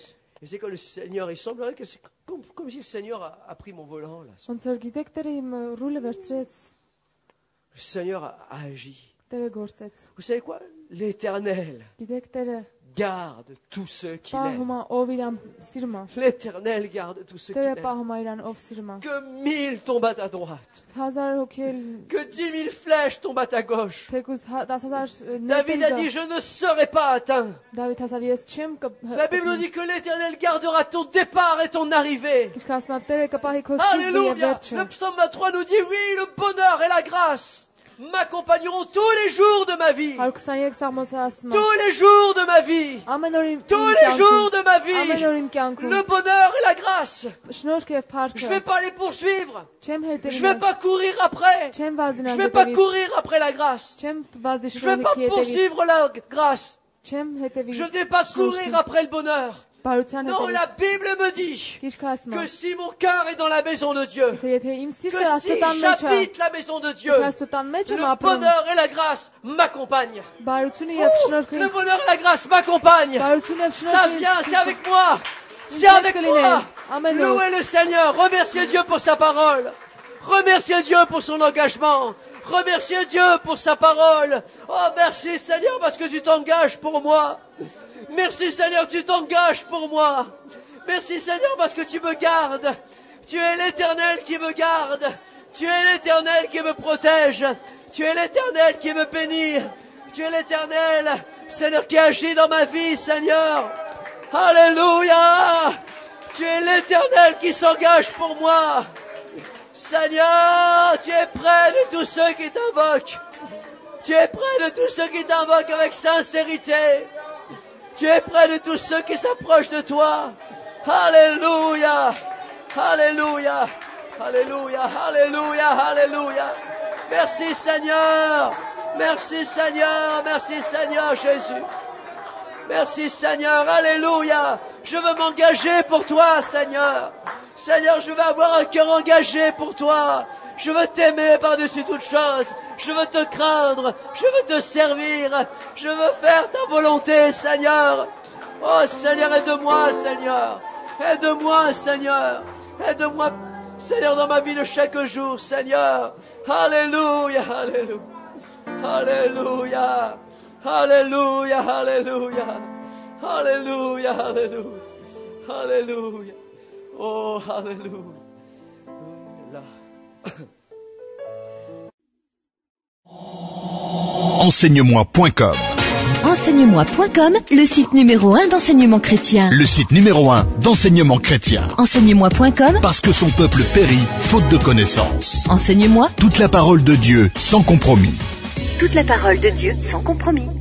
Et c'est que le Seigneur, il semblerait que c'est comme, comme si le Seigneur a, a pris mon volant là. Un sărghidek tere im rule verstrec, Le Seigneur a, a agi. tere gorcec. Vous savez quoi? L'Éternel Gidek tere garde tous ceux qui l'aiment. pahuma oviran sirma. L'Éternel garde tous ceux qui Tere l'aiment. pahuma iran ov sirma. Que mille tombent à ta droite, Hazar hokel que dix mille flèches tombent à ta gauche. tekus das hazar David a dit, je ne serai pas atteint. David hazavies chem ka. La Bible nous dit que l'Éternel gardera ton départ et ton arrivée. Kishkas ma tere ka pahi kos Alléluia. Le psaume vingt-trois nous dit, oui, le bonheur et la grâce m'accompagneront tous les jours de ma vie. Halksaniyek sarmosa asma. Tous les jours de ma vie. Amenorim. Tous les jours de ma vie. Amenorim kyanku. Le bonheur et la grâce. Shnoshkev park. Je ne vais pas les poursuivre. Chem heter. Je ne vais pas courir après. Chem Je vazina. ne vais pas courir après la grâce. Chem vazish. Je ne vais pas poursuivre la grâce. Chem hetevi. Je ne vais pas courir après le bonheur. Non, la Bible me dit que si mon cœur est dans la maison de Dieu, que si j'habite la maison de Dieu, le bonheur et la grâce m'accompagnent. Le bonheur et la grâce m'accompagnent. Ça vient, c'est avec moi. C'est avec moi. Louez le Seigneur. Remerciez Dieu pour sa parole. Remerciez Dieu pour son engagement. Remerciez Dieu pour sa parole. Oh, merci Seigneur parce que tu t'engages pour moi. Merci Seigneur, tu t'engages pour moi. Merci Seigneur parce que tu me gardes. Tu es l'Éternel qui me garde. Tu es l'Éternel qui me protège. Tu es l'Éternel qui me bénit. Tu es l'Éternel, Seigneur, qui agit dans ma vie, Seigneur. Alléluia. Tu es l'Éternel qui s'engage pour moi. Seigneur, tu es près de tous ceux qui t'invoquent. Tu es près de tous ceux qui t'invoquent avec sincérité. Tu es près de tous ceux qui s'approchent de toi. Alléluia. Alléluia. Alléluia. Alléluia. Alléluia. Merci Seigneur. Merci Seigneur. Merci Seigneur Jésus. Merci Seigneur. Alléluia. Je veux m'engager pour toi Seigneur. Seigneur, je veux avoir un cœur engagé pour toi. Je veux t'aimer par-dessus toute chose. Je veux te craindre. Je veux te servir. Je veux faire ta volonté, Seigneur. Oh, Seigneur, aide-moi, Seigneur. Aide-moi, Seigneur. Aide-moi, Seigneur, dans ma vie de chaque jour, Seigneur. Alléluia, alléluia. Alléluia. Alléluia, alléluia. Alléluia, alléluia. Alléluia. Oh, alléluia. Là. enseignemoi point com. enseignemoi point com, le site numéro un d'enseignement chrétien. Le site numéro un d'enseignement chrétien. enseignemoi point com, Parce que son peuple périt, faute de connaissance. Enseigne-moi Toute la parole de Dieu, sans compromis. toute la parole de Dieu sans compromis.